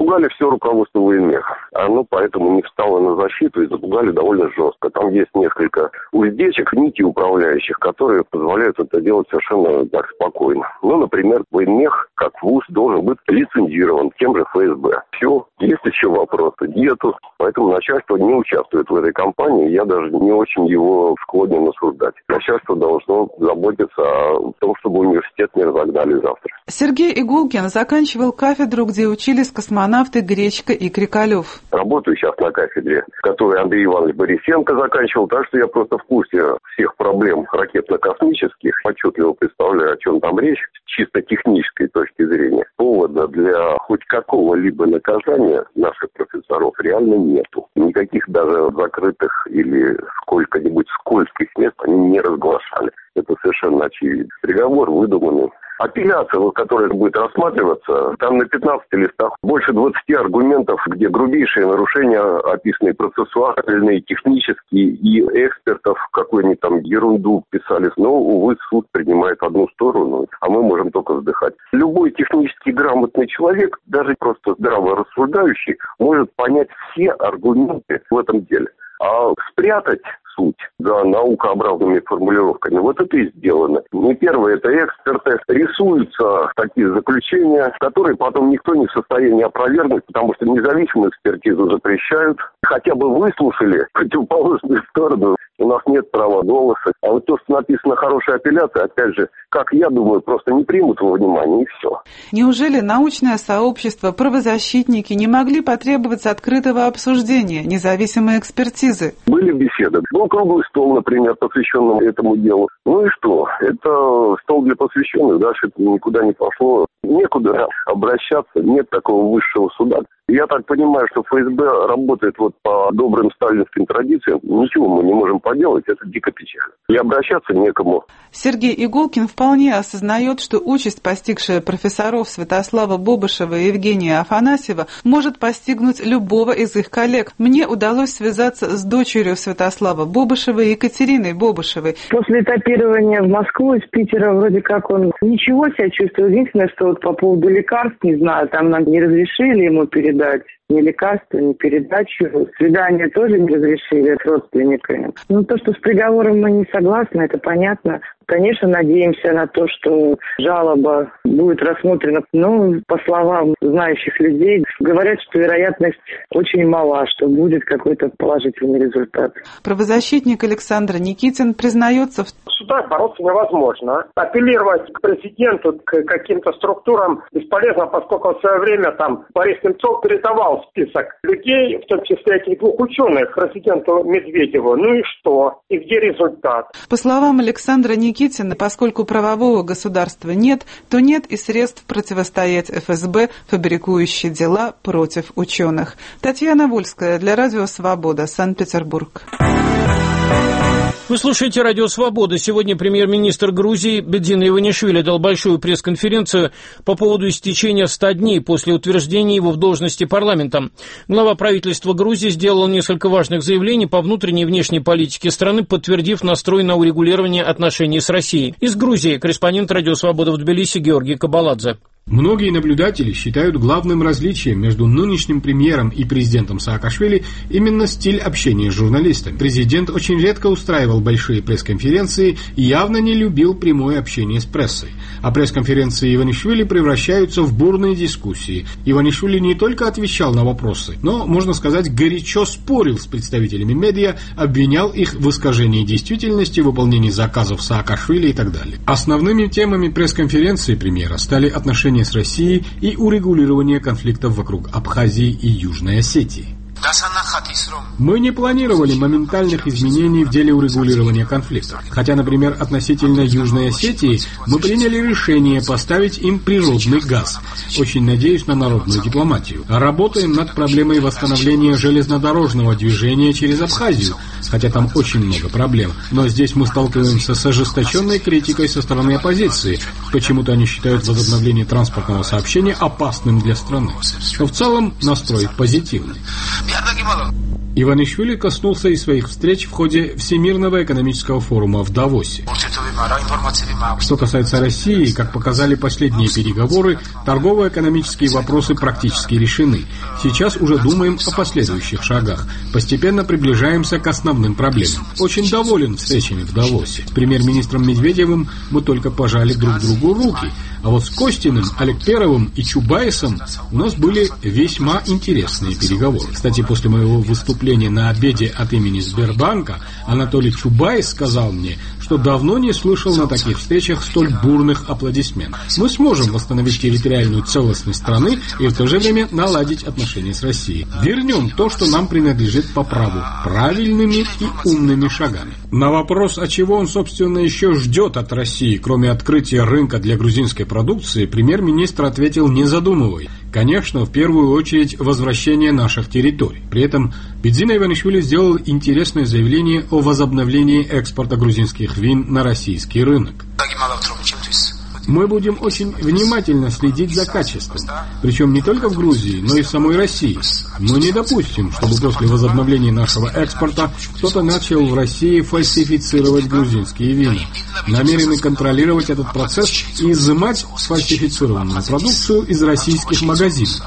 Запугали все руководство военмеха. Оно поэтому не встало на защиту и запугали довольно жестко. Там есть несколько уздечек, нити управляющих, которые позволяют это делать совершенно так спокойно. Ну, например, военмех, как вуз, должен быть лицензирован тем же эф эс бэ. Все. Есть еще вопросы? Нету. Поэтому начальство не участвует в этой кампании. Я даже не очень его склонен осуждать. Начальство должно заботиться о том, чтобы университет не разогнали завтра. Сергей Игулкин заканчивал кафедру, где учились космонавты Гречко и Крикалев. Работаю сейчас на кафедре, которую Андрей Иванович Борисенко заканчивал, так что я просто в курсе всех проблем ракетно-космических. Отчетливо представляю, о чем там речь, с чисто технической точки зрения. Повода для хоть какого-либо наказания наших профессоров реально нету. Никаких даже закрытых или сколько-нибудь скользких мест они не разглашали. Это совершенно очевидно. Приговор выдуманный. Апелляция, вот, которая будет рассматриваться, там на пятнадцати листах больше двадцати аргументов, где грубейшие нарушения описаны процессуальные, технические, и экспертов какую-нибудь там ерунду писали. Но, увы, суд принимает одну сторону, а мы можем только вздыхать. Любой технически грамотный человек, даже просто здраво рассуждающий, может понять все аргументы в этом деле. А спрятать суть за наукообразными формулировками, вот это и сделано. Не первое, это эксперты. Рисуются такие заключения, которые потом никто не в состоянии опровергнуть, потому что независимую экспертизу запрещают. Хотя бы выслушали противоположную сторону. У нас нет права голоса. А вот то, что написано хорошая апелляция, опять же, как я думаю, просто не примут во внимание, и все. Неужели научное сообщество, правозащитники не могли потребовать открытого обсуждения, независимой экспертизы? Были беседы. Был круглый стол, например, посвященный этому делу. Ну и что? Это стол для посвященных, дальше это никуда не пошло. Некуда обращаться, нет такого высшего суда. Я так понимаю, что эф эс бэ работает вот по добрым сталинским традициям. Ничего мы не можем поделать, это дико печально. И обращаться некому. Сергей Игулкин вполне осознает, что участь, постигшая профессоров Святослава Бобышева и Евгения Афанасьева, может постигнуть любого из их коллег. Мне удалось связаться с дочерью Святослава Бобышева и Екатериной Бобышевой. После этапирования в Москву из Питера вроде как он ничего себя чувствовал. Единственное, что вот по поводу лекарств, не знаю, там нам не разрешили ему передать ни лекарства, ни передачу. Свидания тоже не разрешили с родственниками. Ну, то, что с приговором мы не согласны, это понятно. Конечно, надеемся на то, что жалоба будет рассмотрена. Но, по словам знающих людей, говорят, что вероятность очень мала, что будет какой-то положительный результат. Правозащитник Александр Никитин признается в... В судах бороться невозможно. Апеллировать к президенту, к каким-то структурам бесполезно, поскольку в свое время там Борис Немцов передавал список людей, в том числе этих двух ученых, президенту Медведеву. Ну и что? И где результат? По словам Александра Никитина, поскольку правового государства нет, то нет и средств противостоять эф эс бэ, фабрикующей дела против ученых. Татьяна Вольская для Радио Свобода, Санкт-Петербург. Вы слушаете Радио Свобода. Сегодня премьер-министр Грузии Бедзин Иванишвили дал большую пресс-конференцию по поводу истечения ста дней после утверждения его в должности парламентом. Глава правительства Грузии сделал несколько важных заявлений по внутренней и внешней политике страны, подтвердив настрой на урегулирование отношений с Россией. Из Грузии корреспондент Радио Свобода в Тбилиси Георгий Кабаладзе. Многие наблюдатели считают главным различием между нынешним премьером и президентом Саакашвили именно стиль общения с журналистами. Президент очень редко устраивал большие пресс-конференции и явно не любил прямое общение с прессой. А пресс-конференции Иванишвили превращаются в бурные дискуссии. Иванишвили не только отвечал на вопросы, но, можно сказать, горячо спорил с представителями медиа, обвинял их в искажении действительности, выполнении заказов Саакашвили и так далее. Основными темами пресс-конференции премьера стали отношения с Россией и урегулирование конфликтов вокруг Абхазии и Южной Осетии. Мы не планировали моментальных изменений в деле урегулирования конфликтов. Хотя, например, относительно Южной Осетии мы приняли решение поставить им природный газ. Очень надеюсь на народную дипломатию. Работаем над проблемой восстановления железнодорожного движения через Абхазию, хотя там очень много проблем. Но здесь мы сталкиваемся с ожесточенной критикой со стороны оппозиции. Почему-то они считают возобновление транспортного сообщения опасным для страны. Но в целом настрой позитивный. Иванишвили коснулся и своих встреч в ходе Всемирного экономического форума в Давосе. Что касается России, как показали последние переговоры, торгово-экономические вопросы практически решены. Сейчас уже думаем о последующих шагах. Постепенно приближаемся к основным проблемам. Очень доволен встречами в Давосе. С премьер-министром Медведевым мы только пожали друг другу руки. А вот с Костиным, Алекперовым и Чубайсом у нас были весьма интересные переговоры. Кстати, после моего выступления на обеде от имени Сбербанка Анатолий Чубайс сказал мне, что давно не слышал на таких встречах столь бурных аплодисментов. Мы сможем восстановить территориальную целостность страны и в то же время наладить отношения с Россией. Вернем то, что нам принадлежит по праву, правильными и умными шагами. На вопрос, а чего он, собственно, еще ждет от России, кроме открытия рынка для грузинской продукции, премьер-министр ответил, не задумываясь. Конечно, в первую очередь возвращение наших территорий. При этом Бидзина Иванишвили сделал интересное заявление о возобновлении экспорта грузинских вин на российский рынок. Мы будем очень внимательно следить за качеством, причем не только в Грузии, но и в самой России. Мы не допустим, чтобы после возобновления нашего экспорта кто-то начал в России фальсифицировать грузинские вина. Намерены контролировать этот процесс и изымать сфальсифицированную продукцию из российских магазинов.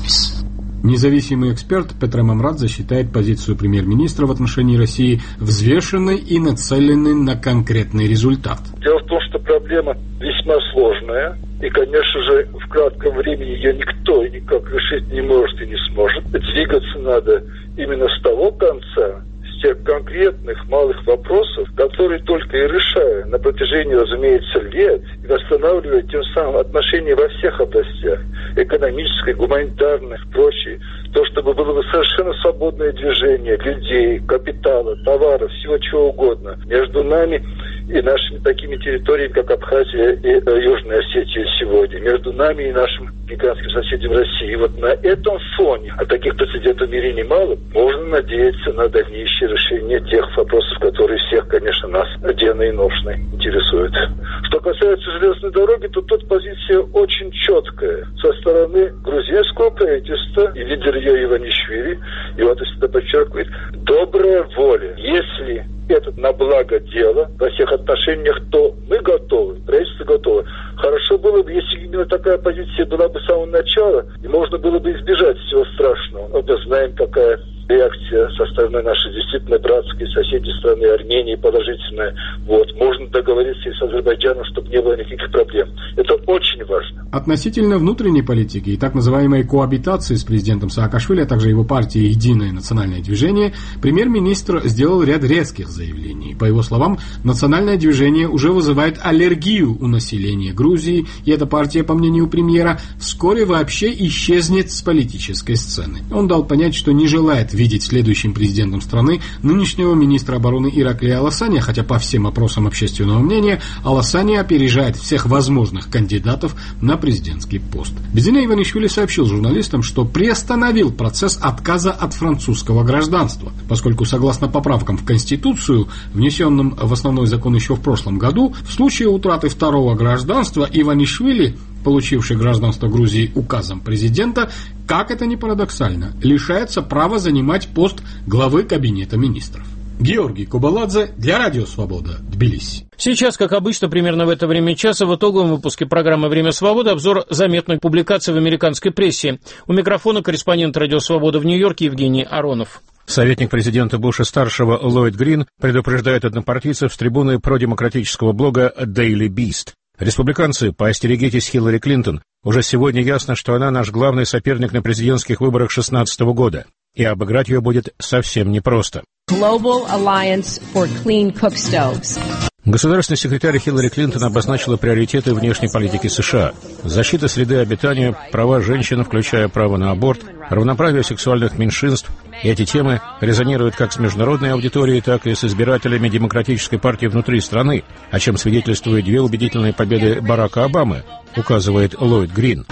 Независимый эксперт Петр Мамрадзе считает позицию премьер-министра в отношении России взвешенной и нацеленной на конкретный результат. Дело в том, что проблема весьма сложная, и, конечно же, в кратком времени ее никто и никак решить не может и не сможет. Двигаться надо именно с того конца, с тех конкретных малых вопросов, которые только и решая на протяжении, разумеется, лет, и восстанавливая тем самым отношения во всех областях, экономической, гуманитарной, прочей, то, чтобы было бы совершенно свободное движение людей, капитала, товаров, всего чего угодно между нами и нашими такими территориями, как Абхазия и э, Южная Осетия сегодня, между нами и нашим гигантским соседям России. И вот на этом фоне, а таких прецедентов в мире немало, можно надеяться на дальнейшее решение тех вопросов, которые всех, конечно, нас денно и ношно интересуют. Что касается железной дороги, то тут позиция очень четкая со стороны грузинского правительства и лидера ее Иванишвили, и вот это всегда подчеркивает, добрая воля. Если это на благо дела во всех отношениях, то мы готовы, правительство готово. Хорошо было бы, если именно такая позиция была бы с самого начала, и можно было бы избежать всего страшного. Но мы знаем, какая реакция со стороны нашей действительно братской соседней страны Армении положительная. Вот. Можно договориться и с Азербайджаном, чтобы не было никаких проблем. Это очень важно. Относительно внутренней политики и так называемой коабитации с президентом Саакашвили, а также его партией «Единое национальное движение», премьер-министр сделал ряд резких заявлений. По его словам, национальное движение уже вызывает аллергию у населения Грузии, и эта партия, по мнению премьера, вскоре вообще исчезнет с политической сцены. Он дал понять, что не желает видеть следующим президентом страны нынешнего министра обороны Ираклия Аласания, хотя по всем опросам общественного мнения Аласания опережает всех возможных кандидатов на президентский пост. Бидзина Иванишвили сообщил журналистам, что приостановил процесс отказа от французского гражданства, поскольку, согласно поправкам в Конституцию, внесенным в основной закон еще в прошлом году, в случае утраты второго гражданства Иванишвили, получивший гражданство Грузии указом президента, как это ни парадоксально, лишается права занимать пост главы Кабинета министров. Георгий Кубаладзе для Радио Свобода, Тбилиси. Сейчас, как обычно, примерно в это время часа в итоговом выпуске программы «Время свободы» обзор заметной публикации в американской прессе. У микрофона корреспондент Радио Свобода в Нью-Йорке Евгений Аронов. Советник президента Буша-старшего Ллойд Грин предупреждает однопартийцев с трибуны продемократического блога Daily Beast. Республиканцы, поостерегитесь Хиллари Клинтон. Уже сегодня ясно, что она наш главный соперник на президентских выборах шестнадцатого года. И обыграть ее будет совсем непросто. Global Alliance for Clean Cook Stoves. Государственный секретарь Хиллари Клинтон обозначила приоритеты внешней политики США. Защита среды обитания, права женщин, включая право на аборт, равноправие сексуальных меньшинств. И эти темы резонируют как с международной аудиторией, так и с избирателями Демократической партии внутри страны, о чем свидетельствуют две убедительные победы Барака Обамы, указывает Ллойд Грин.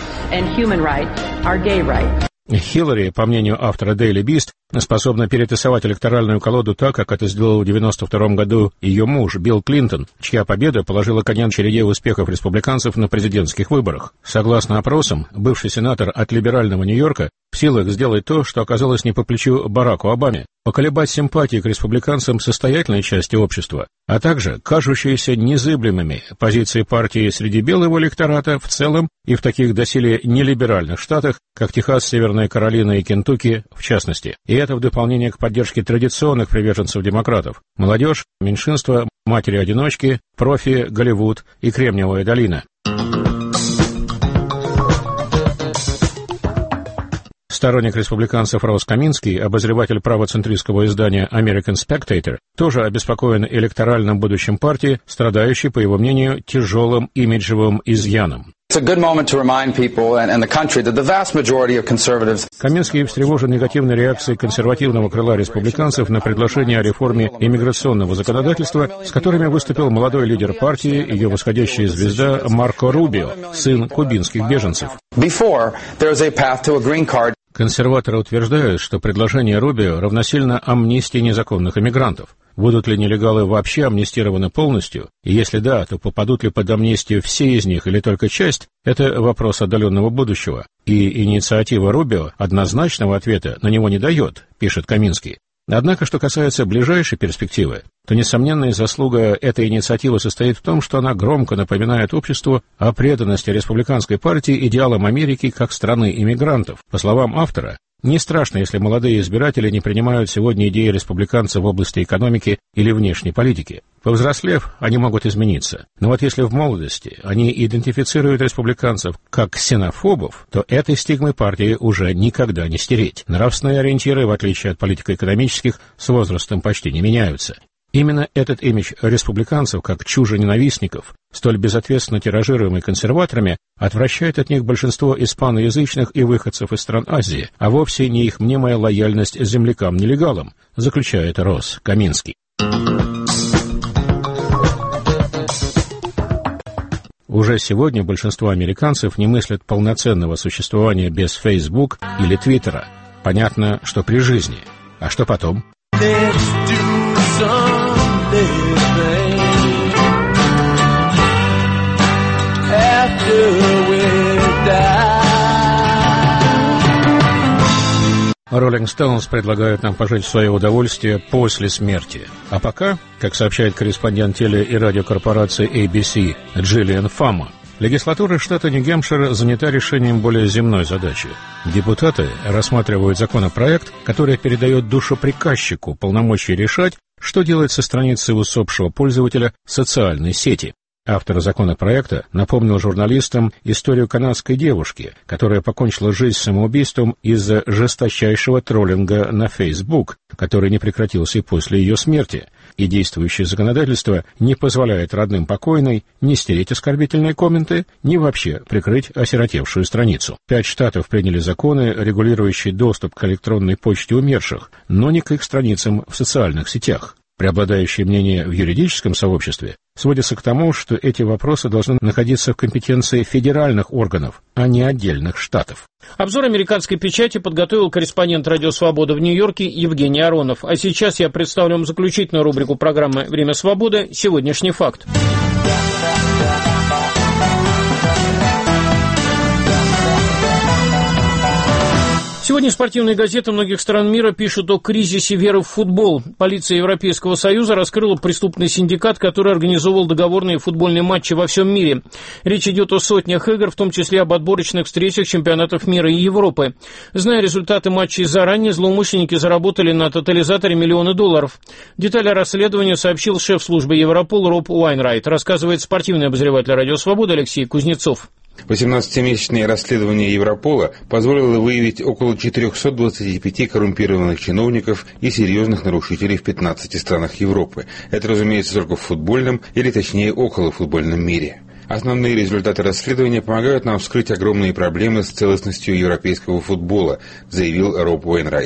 Хиллари, по мнению автора Daily Beast, способна перетасовать электоральную колоду так, как это сделал в девяносто втором году ее муж Билл Клинтон, чья победа положила конец череде успехов республиканцев на президентских выборах. Согласно опросам, бывший сенатор от либерального Нью-Йорка в силах сделать то, что оказалось не по плечу Бараку Обаме, поколебать симпатии к республиканцам состоятельной части общества, а также кажущиеся незыблемыми позиции партии среди белого электората в целом и в таких доселе нелиберальных штатах, как Техас, Северная Каролина и Кентукки в частности. И это в дополнение к поддержке традиционных приверженцев демократов: молодежь, меньшинство, матери-одиночки, профи, Голливуд и Кремниевая долина. Сторонник республиканцев Росс Каминский, обозреватель правоцентристского издания American Spectator, тоже обеспокоен электоральным будущим партии, страдающей, по его мнению, тяжелым имиджевым изъяном. Каминский встревожен негативной реакцией консервативного крыла республиканцев на предложение о реформе иммиграционного законодательства, с которыми выступил молодой лидер партии, ее восходящая звезда Марко Рубио, сын кубинских беженцев. Консерваторы утверждают, что предложение Рубио равносильно амнистии незаконных иммигрантов. Будут ли нелегалы вообще амнистированы полностью? И если да, то попадут ли под амнистию все из них или только часть? Это вопрос отдаленного будущего. И инициатива Рубио однозначного ответа на него не дает, пишет Каминский. Однако, что касается ближайшей перспективы, то несомненная заслуга этой инициативы состоит в том, что она громко напоминает обществу о преданности республиканской партии идеалам Америки как страны иммигрантов. По словам автора, не страшно, если молодые избиратели не принимают сегодня идеи республиканцев в области экономики или внешней политики. Повзрослев, они могут измениться. Но вот если в молодости они идентифицируют республиканцев как ксенофобов, то этой стигмы партии уже никогда не стереть. Нравственные ориентиры, в отличие от политико-экономических, с возрастом почти не меняются. Именно этот имидж республиканцев, как чужененавистников, столь безответственно тиражируемый консерваторами, отвращает от них большинство испаноязычных и выходцев из стран Азии, а вовсе не их мнимая лояльность землякам-нелегалам, заключает Росс Каминский. Уже сегодня большинство американцев не мыслят полноценного существования без Facebook или Твиттера. Понятно, что при жизни. А что потом? Rolling Stones предлагают нам пожить в свое удовольствие после смерти. А пока, как сообщает корреспондент теле- и радиокорпорации эй би си Джиллиан Фама, легислатура штата Нью-Гэмпшир занята решением более земной задачи. Депутаты рассматривают законопроект, который передает душеприказчику полномочия решать, что делать со страницей усопшего пользователя социальной сети. Автор законопроекта напомнил журналистам историю канадской девушки, которая покончила жизнь самоубийством из-за жесточайшего троллинга на Facebook, который не прекратился и после ее смерти. И действующее законодательство не позволяет родным покойной ни стереть оскорбительные комменты, ни вообще прикрыть осиротевшую страницу. Пять штатов приняли законы, регулирующие доступ к электронной почте умерших, но не к их страницам в социальных сетях. Преобладающее мнение в юридическом сообществе сводится к тому, что эти вопросы должны находиться в компетенции федеральных органов, а не отдельных штатов. Обзор американской печати подготовил корреспондент «Радио Свобода» в Нью-Йорке Евгений Аронов. А сейчас я представлю вам заключительную рубрику программы «Время свободы. Сегодняшний факт». Сегодня спортивные газеты многих стран мира пишут о кризисе веры в футбол. Полиция Европейского Союза раскрыла преступный синдикат, который организовывал договорные футбольные матчи во всем мире. Речь идет о сотнях игр, в том числе об отборочных встречах чемпионатов мира и Европы. Зная результаты матчей заранее, злоумышленники заработали на тотализаторе миллионы долларов. Детали расследования сообщил шеф службы Европол Роб Уайнрайт, рассказывает спортивный обозреватель «Радио Свобода» Алексей Кузнецов. восемнадцатимесячное расследование Европола позволило выявить около четыреста двадцать пять коррумпированных чиновников и серьезных нарушителей в пятнадцати странах Европы. Это, разумеется, только в футбольном, или точнее околофутбольном мире. Основные результаты расследования помогают нам вскрыть огромные проблемы с целостностью европейского футбола, заявил Роб Уэйнрайт.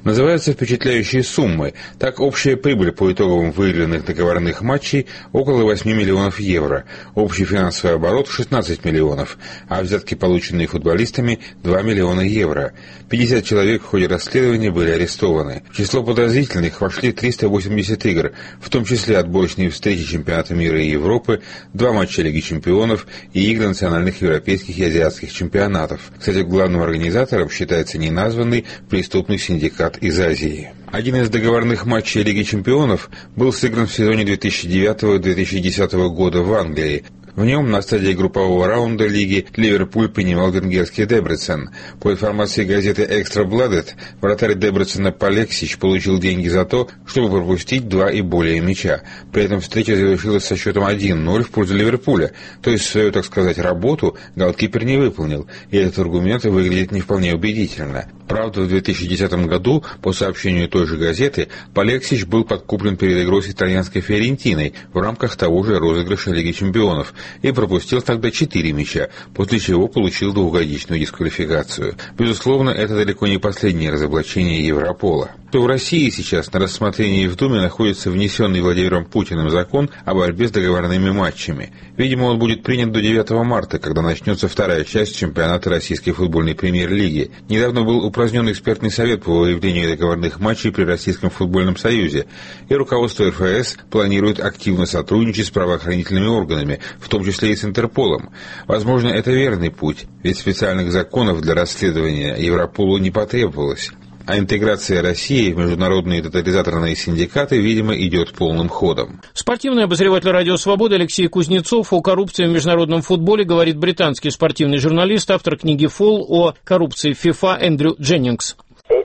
Называются впечатляющие суммы. Так, общая прибыль по итогам выигранных договорных матчей около восемь миллионов евро, общий финансовый оборот шестнадцать миллионов, а взятки, полученные футболистами, два миллиона евро. пятьдесят человек в ходе расследования были арестованы. В число подозрительных вошли триста восемьдесят игр, в том числе отборочные встречи чемпионата мира и Европы, два матча Лиги чемпионов и игры национальных европейских и азиатских чемпионатов. Кстати, главным организатором считается неназванный преступный синдикат из Азии. Один из договорных матчей Лиги чемпионов был сыгран в сезоне две тысячи девятого — две тысячи десятого года в Англии. В нем на стадии группового раунда лиги Ливерпуль принимал венгерский Дебрецен. По информации газеты «Экстра Бладет», вратарь Дебрецена Полексич получил деньги за то, чтобы пропустить два и более мяча. При этом встреча завершилась со счетом один ноль в пользу Ливерпуля. То есть свою, так сказать, работу голкипер не выполнил, и этот аргумент выглядит не вполне убедительно. Правда, в две тысячи десятом году, по сообщению той же газеты, Полексич был подкуплен перед игрой с итальянской Фиорентиной в рамках того же розыгрыша Лиги чемпионов и пропустил тогда четыре мяча, после чего получил двухгодичную дисквалификацию. Безусловно, это далеко не последнее разоблачение Европола. То в России сейчас на рассмотрении в Думе находится внесенный Владимиром Путиным закон о борьбе с договорными матчами. Видимо, он будет принят до девятого марта, когда начнется вторая часть чемпионата Российской футбольной премьер-лиги. Недавно был упразднен экспертный совет по выявлению договорных матчей при Российском футбольном союзе, и руководство эр эф эс планирует активно сотрудничать с правоохранительными органами, в том числе и с Интерполом. Возможно, это верный путь, ведь специальных законов для расследования Европолу не потребовалось. А интеграция России в международные тотализаторные синдикаты, видимо, идет полным ходом. Спортивный обозреватель «Радио Свобода» Алексей Кузнецов о коррупции в международном футболе говорит британский спортивный журналист, автор книги «Фол» о коррупции в ФИФА Эндрю Дженнингс.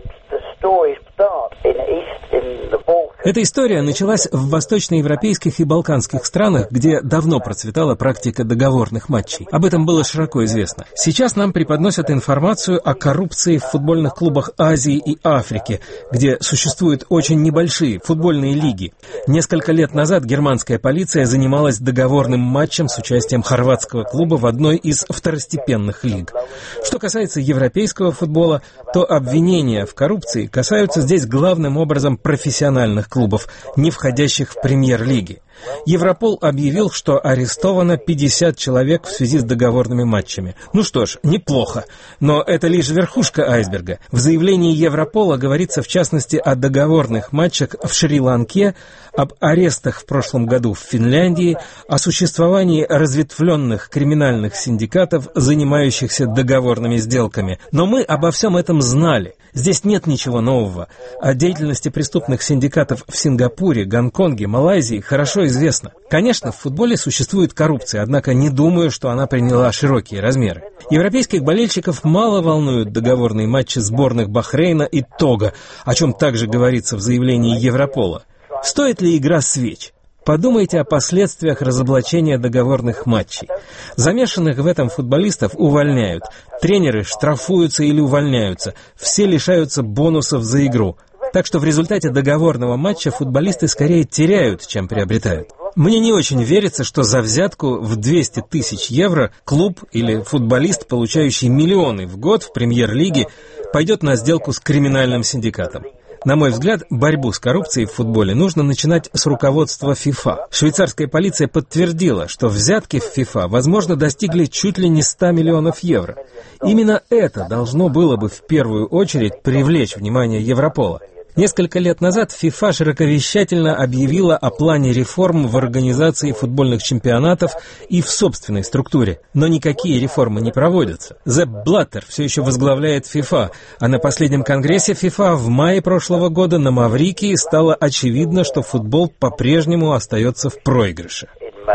Эта история началась в восточноевропейских и балканских странах, где давно процветала практика договорных матчей. Об этом было широко известно. Сейчас нам преподносят информацию о коррупции в футбольных клубах Азии и Африки, где существуют очень небольшие футбольные лиги. Несколько лет назад германская полиция занималась договорным матчем с участием хорватского клуба в одной из второстепенных лиг. Что касается европейского футбола, то обвинения в коррупции касаются здесь главным образом профессиональных клубов, не входящих в премьер-лиги. Европол объявил, что арестовано пятьдесят человек в связи с договорными матчами. Ну что ж, неплохо, но это лишь верхушка айсберга. В заявлении Европола говорится в частности о договорных матчах в Шри-Ланке, об арестах в прошлом году в Финляндии, о существовании разветвленных криминальных синдикатов, занимающихся договорными сделками. Но мы обо всем этом знали. Здесь нет ничего нового. О деятельности преступных синдикатов в Сингапуре, Гонконге, Малайзии хорошо известно. Конечно, в футболе существует коррупция, однако не думаю, что она приняла широкие размеры. Европейских болельщиков мало волнуют договорные матчи сборных Бахрейна и Того, о чем также говорится в заявлении Европола. Стоит ли игра свеч? Подумайте о последствиях разоблачения договорных матчей. Замешанных в этом футболистов увольняют. Тренеры штрафуются или увольняются. Все лишаются бонусов за игру. Так что в результате договорного матча футболисты скорее теряют, чем приобретают. Мне не очень верится, что за взятку в двести тысяч евро клуб или футболист, получающий миллионы в год в премьер-лиге, пойдет на сделку с криминальным синдикатом. На мой взгляд, борьбу с коррупцией в футболе нужно начинать с руководства ФИФА. Швейцарская полиция подтвердила, что взятки в ФИФА, возможно, достигли чуть ли не ста миллионов евро. Именно это должно было бы в первую очередь привлечь внимание Европола. Несколько лет назад ФИФА широковещательно объявила о плане реформ в организации футбольных чемпионатов и в собственной структуре. Но никакие реформы не проводятся. Зепп Блаттер все еще возглавляет ФИФА, а на последнем конгрессе ФИФА в мае прошлого года на Маврикии стало очевидно, что футбол по-прежнему остается в проигрыше.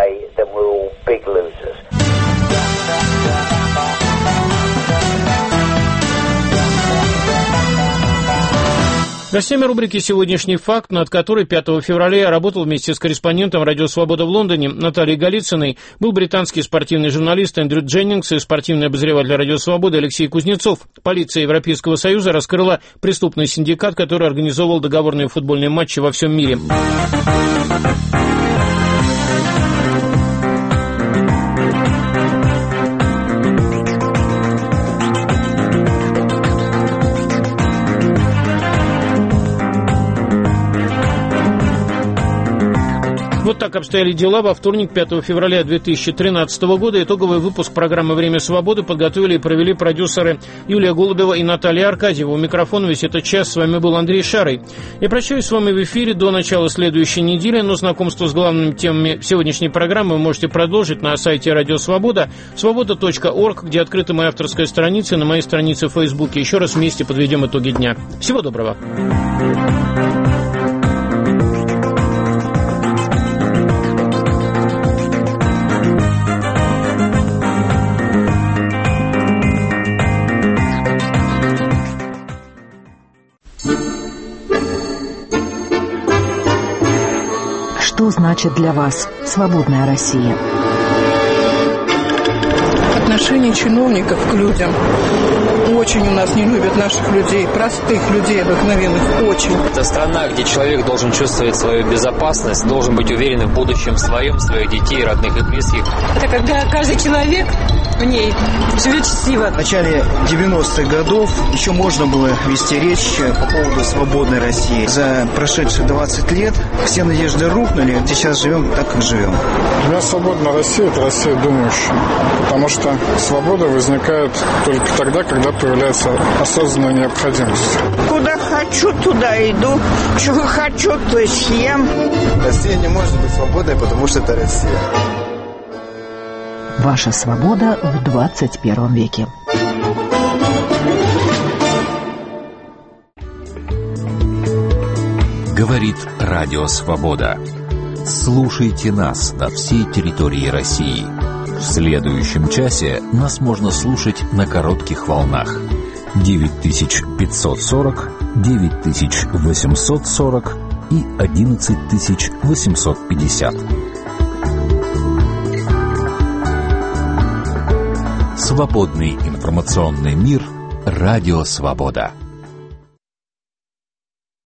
Гостями рубрики «Сегодняшний факт», над которой пятого февраля я работал вместе с корреспондентом «Радио Свобода» в Лондоне Натальей Голицыной, был британский спортивный журналист Эндрю Дженнингс и спортивный обозреватель «Радио Свобода» Алексей Кузнецов. Полиция Европейского Союза раскрыла преступный синдикат, который организовывал договорные футбольные матчи во всем мире. Вот так обстояли дела во вторник, пятого февраля две тысячи тринадцатого года. Итоговый выпуск программы «Время свободы» подготовили и провели продюсеры Юлия Голубева и Наталья Аркадьева. У микрофона весь этот час с вами был Андрей Шарый. Я прощаюсь с вами в эфире до начала следующей недели, но знакомство с главными темами сегодняшней программы вы можете продолжить на сайте Радио Свобода, свобода точка орг, где открыта моя авторская страница, и на моей странице в Фейсбуке. Еще раз вместе подведем итоги дня. Всего доброго. Что значит для вас свободная Россия? Отношение чиновников к людям. Очень у нас не любят наших людей, простых людей обыкновенных, очень. Это страна, где человек должен чувствовать свою безопасность, должен быть уверен в будущем своем, своих детей, родных и близких. Это когда каждый человек в ней живет счастливо. В начале девяностых годов еще можно было вести речь по поводу свободной России. За прошедшие двадцать лет все надежды рухнули. Сейчас живем так, как живем. Для меня свободная Россия – это Россия думающая. Потому что свобода возникает только тогда, когда появляется осознанная необходимость. Куда хочу, туда иду. Чего хочу, то и съем. Россия не может быть свободной, потому что это Россия. Ваша свобода в двадцать первом веке. Говорит Радио Свобода. Слушайте нас на всей территории России. В следующем часе нас можно слушать на коротких волнах. девять тысяч пятьсот сорок, девять тысяч восемьсот сорок и одиннадцать тысяч восемьсот пятьдесят. Свободный информационный мир. Радио Свобода.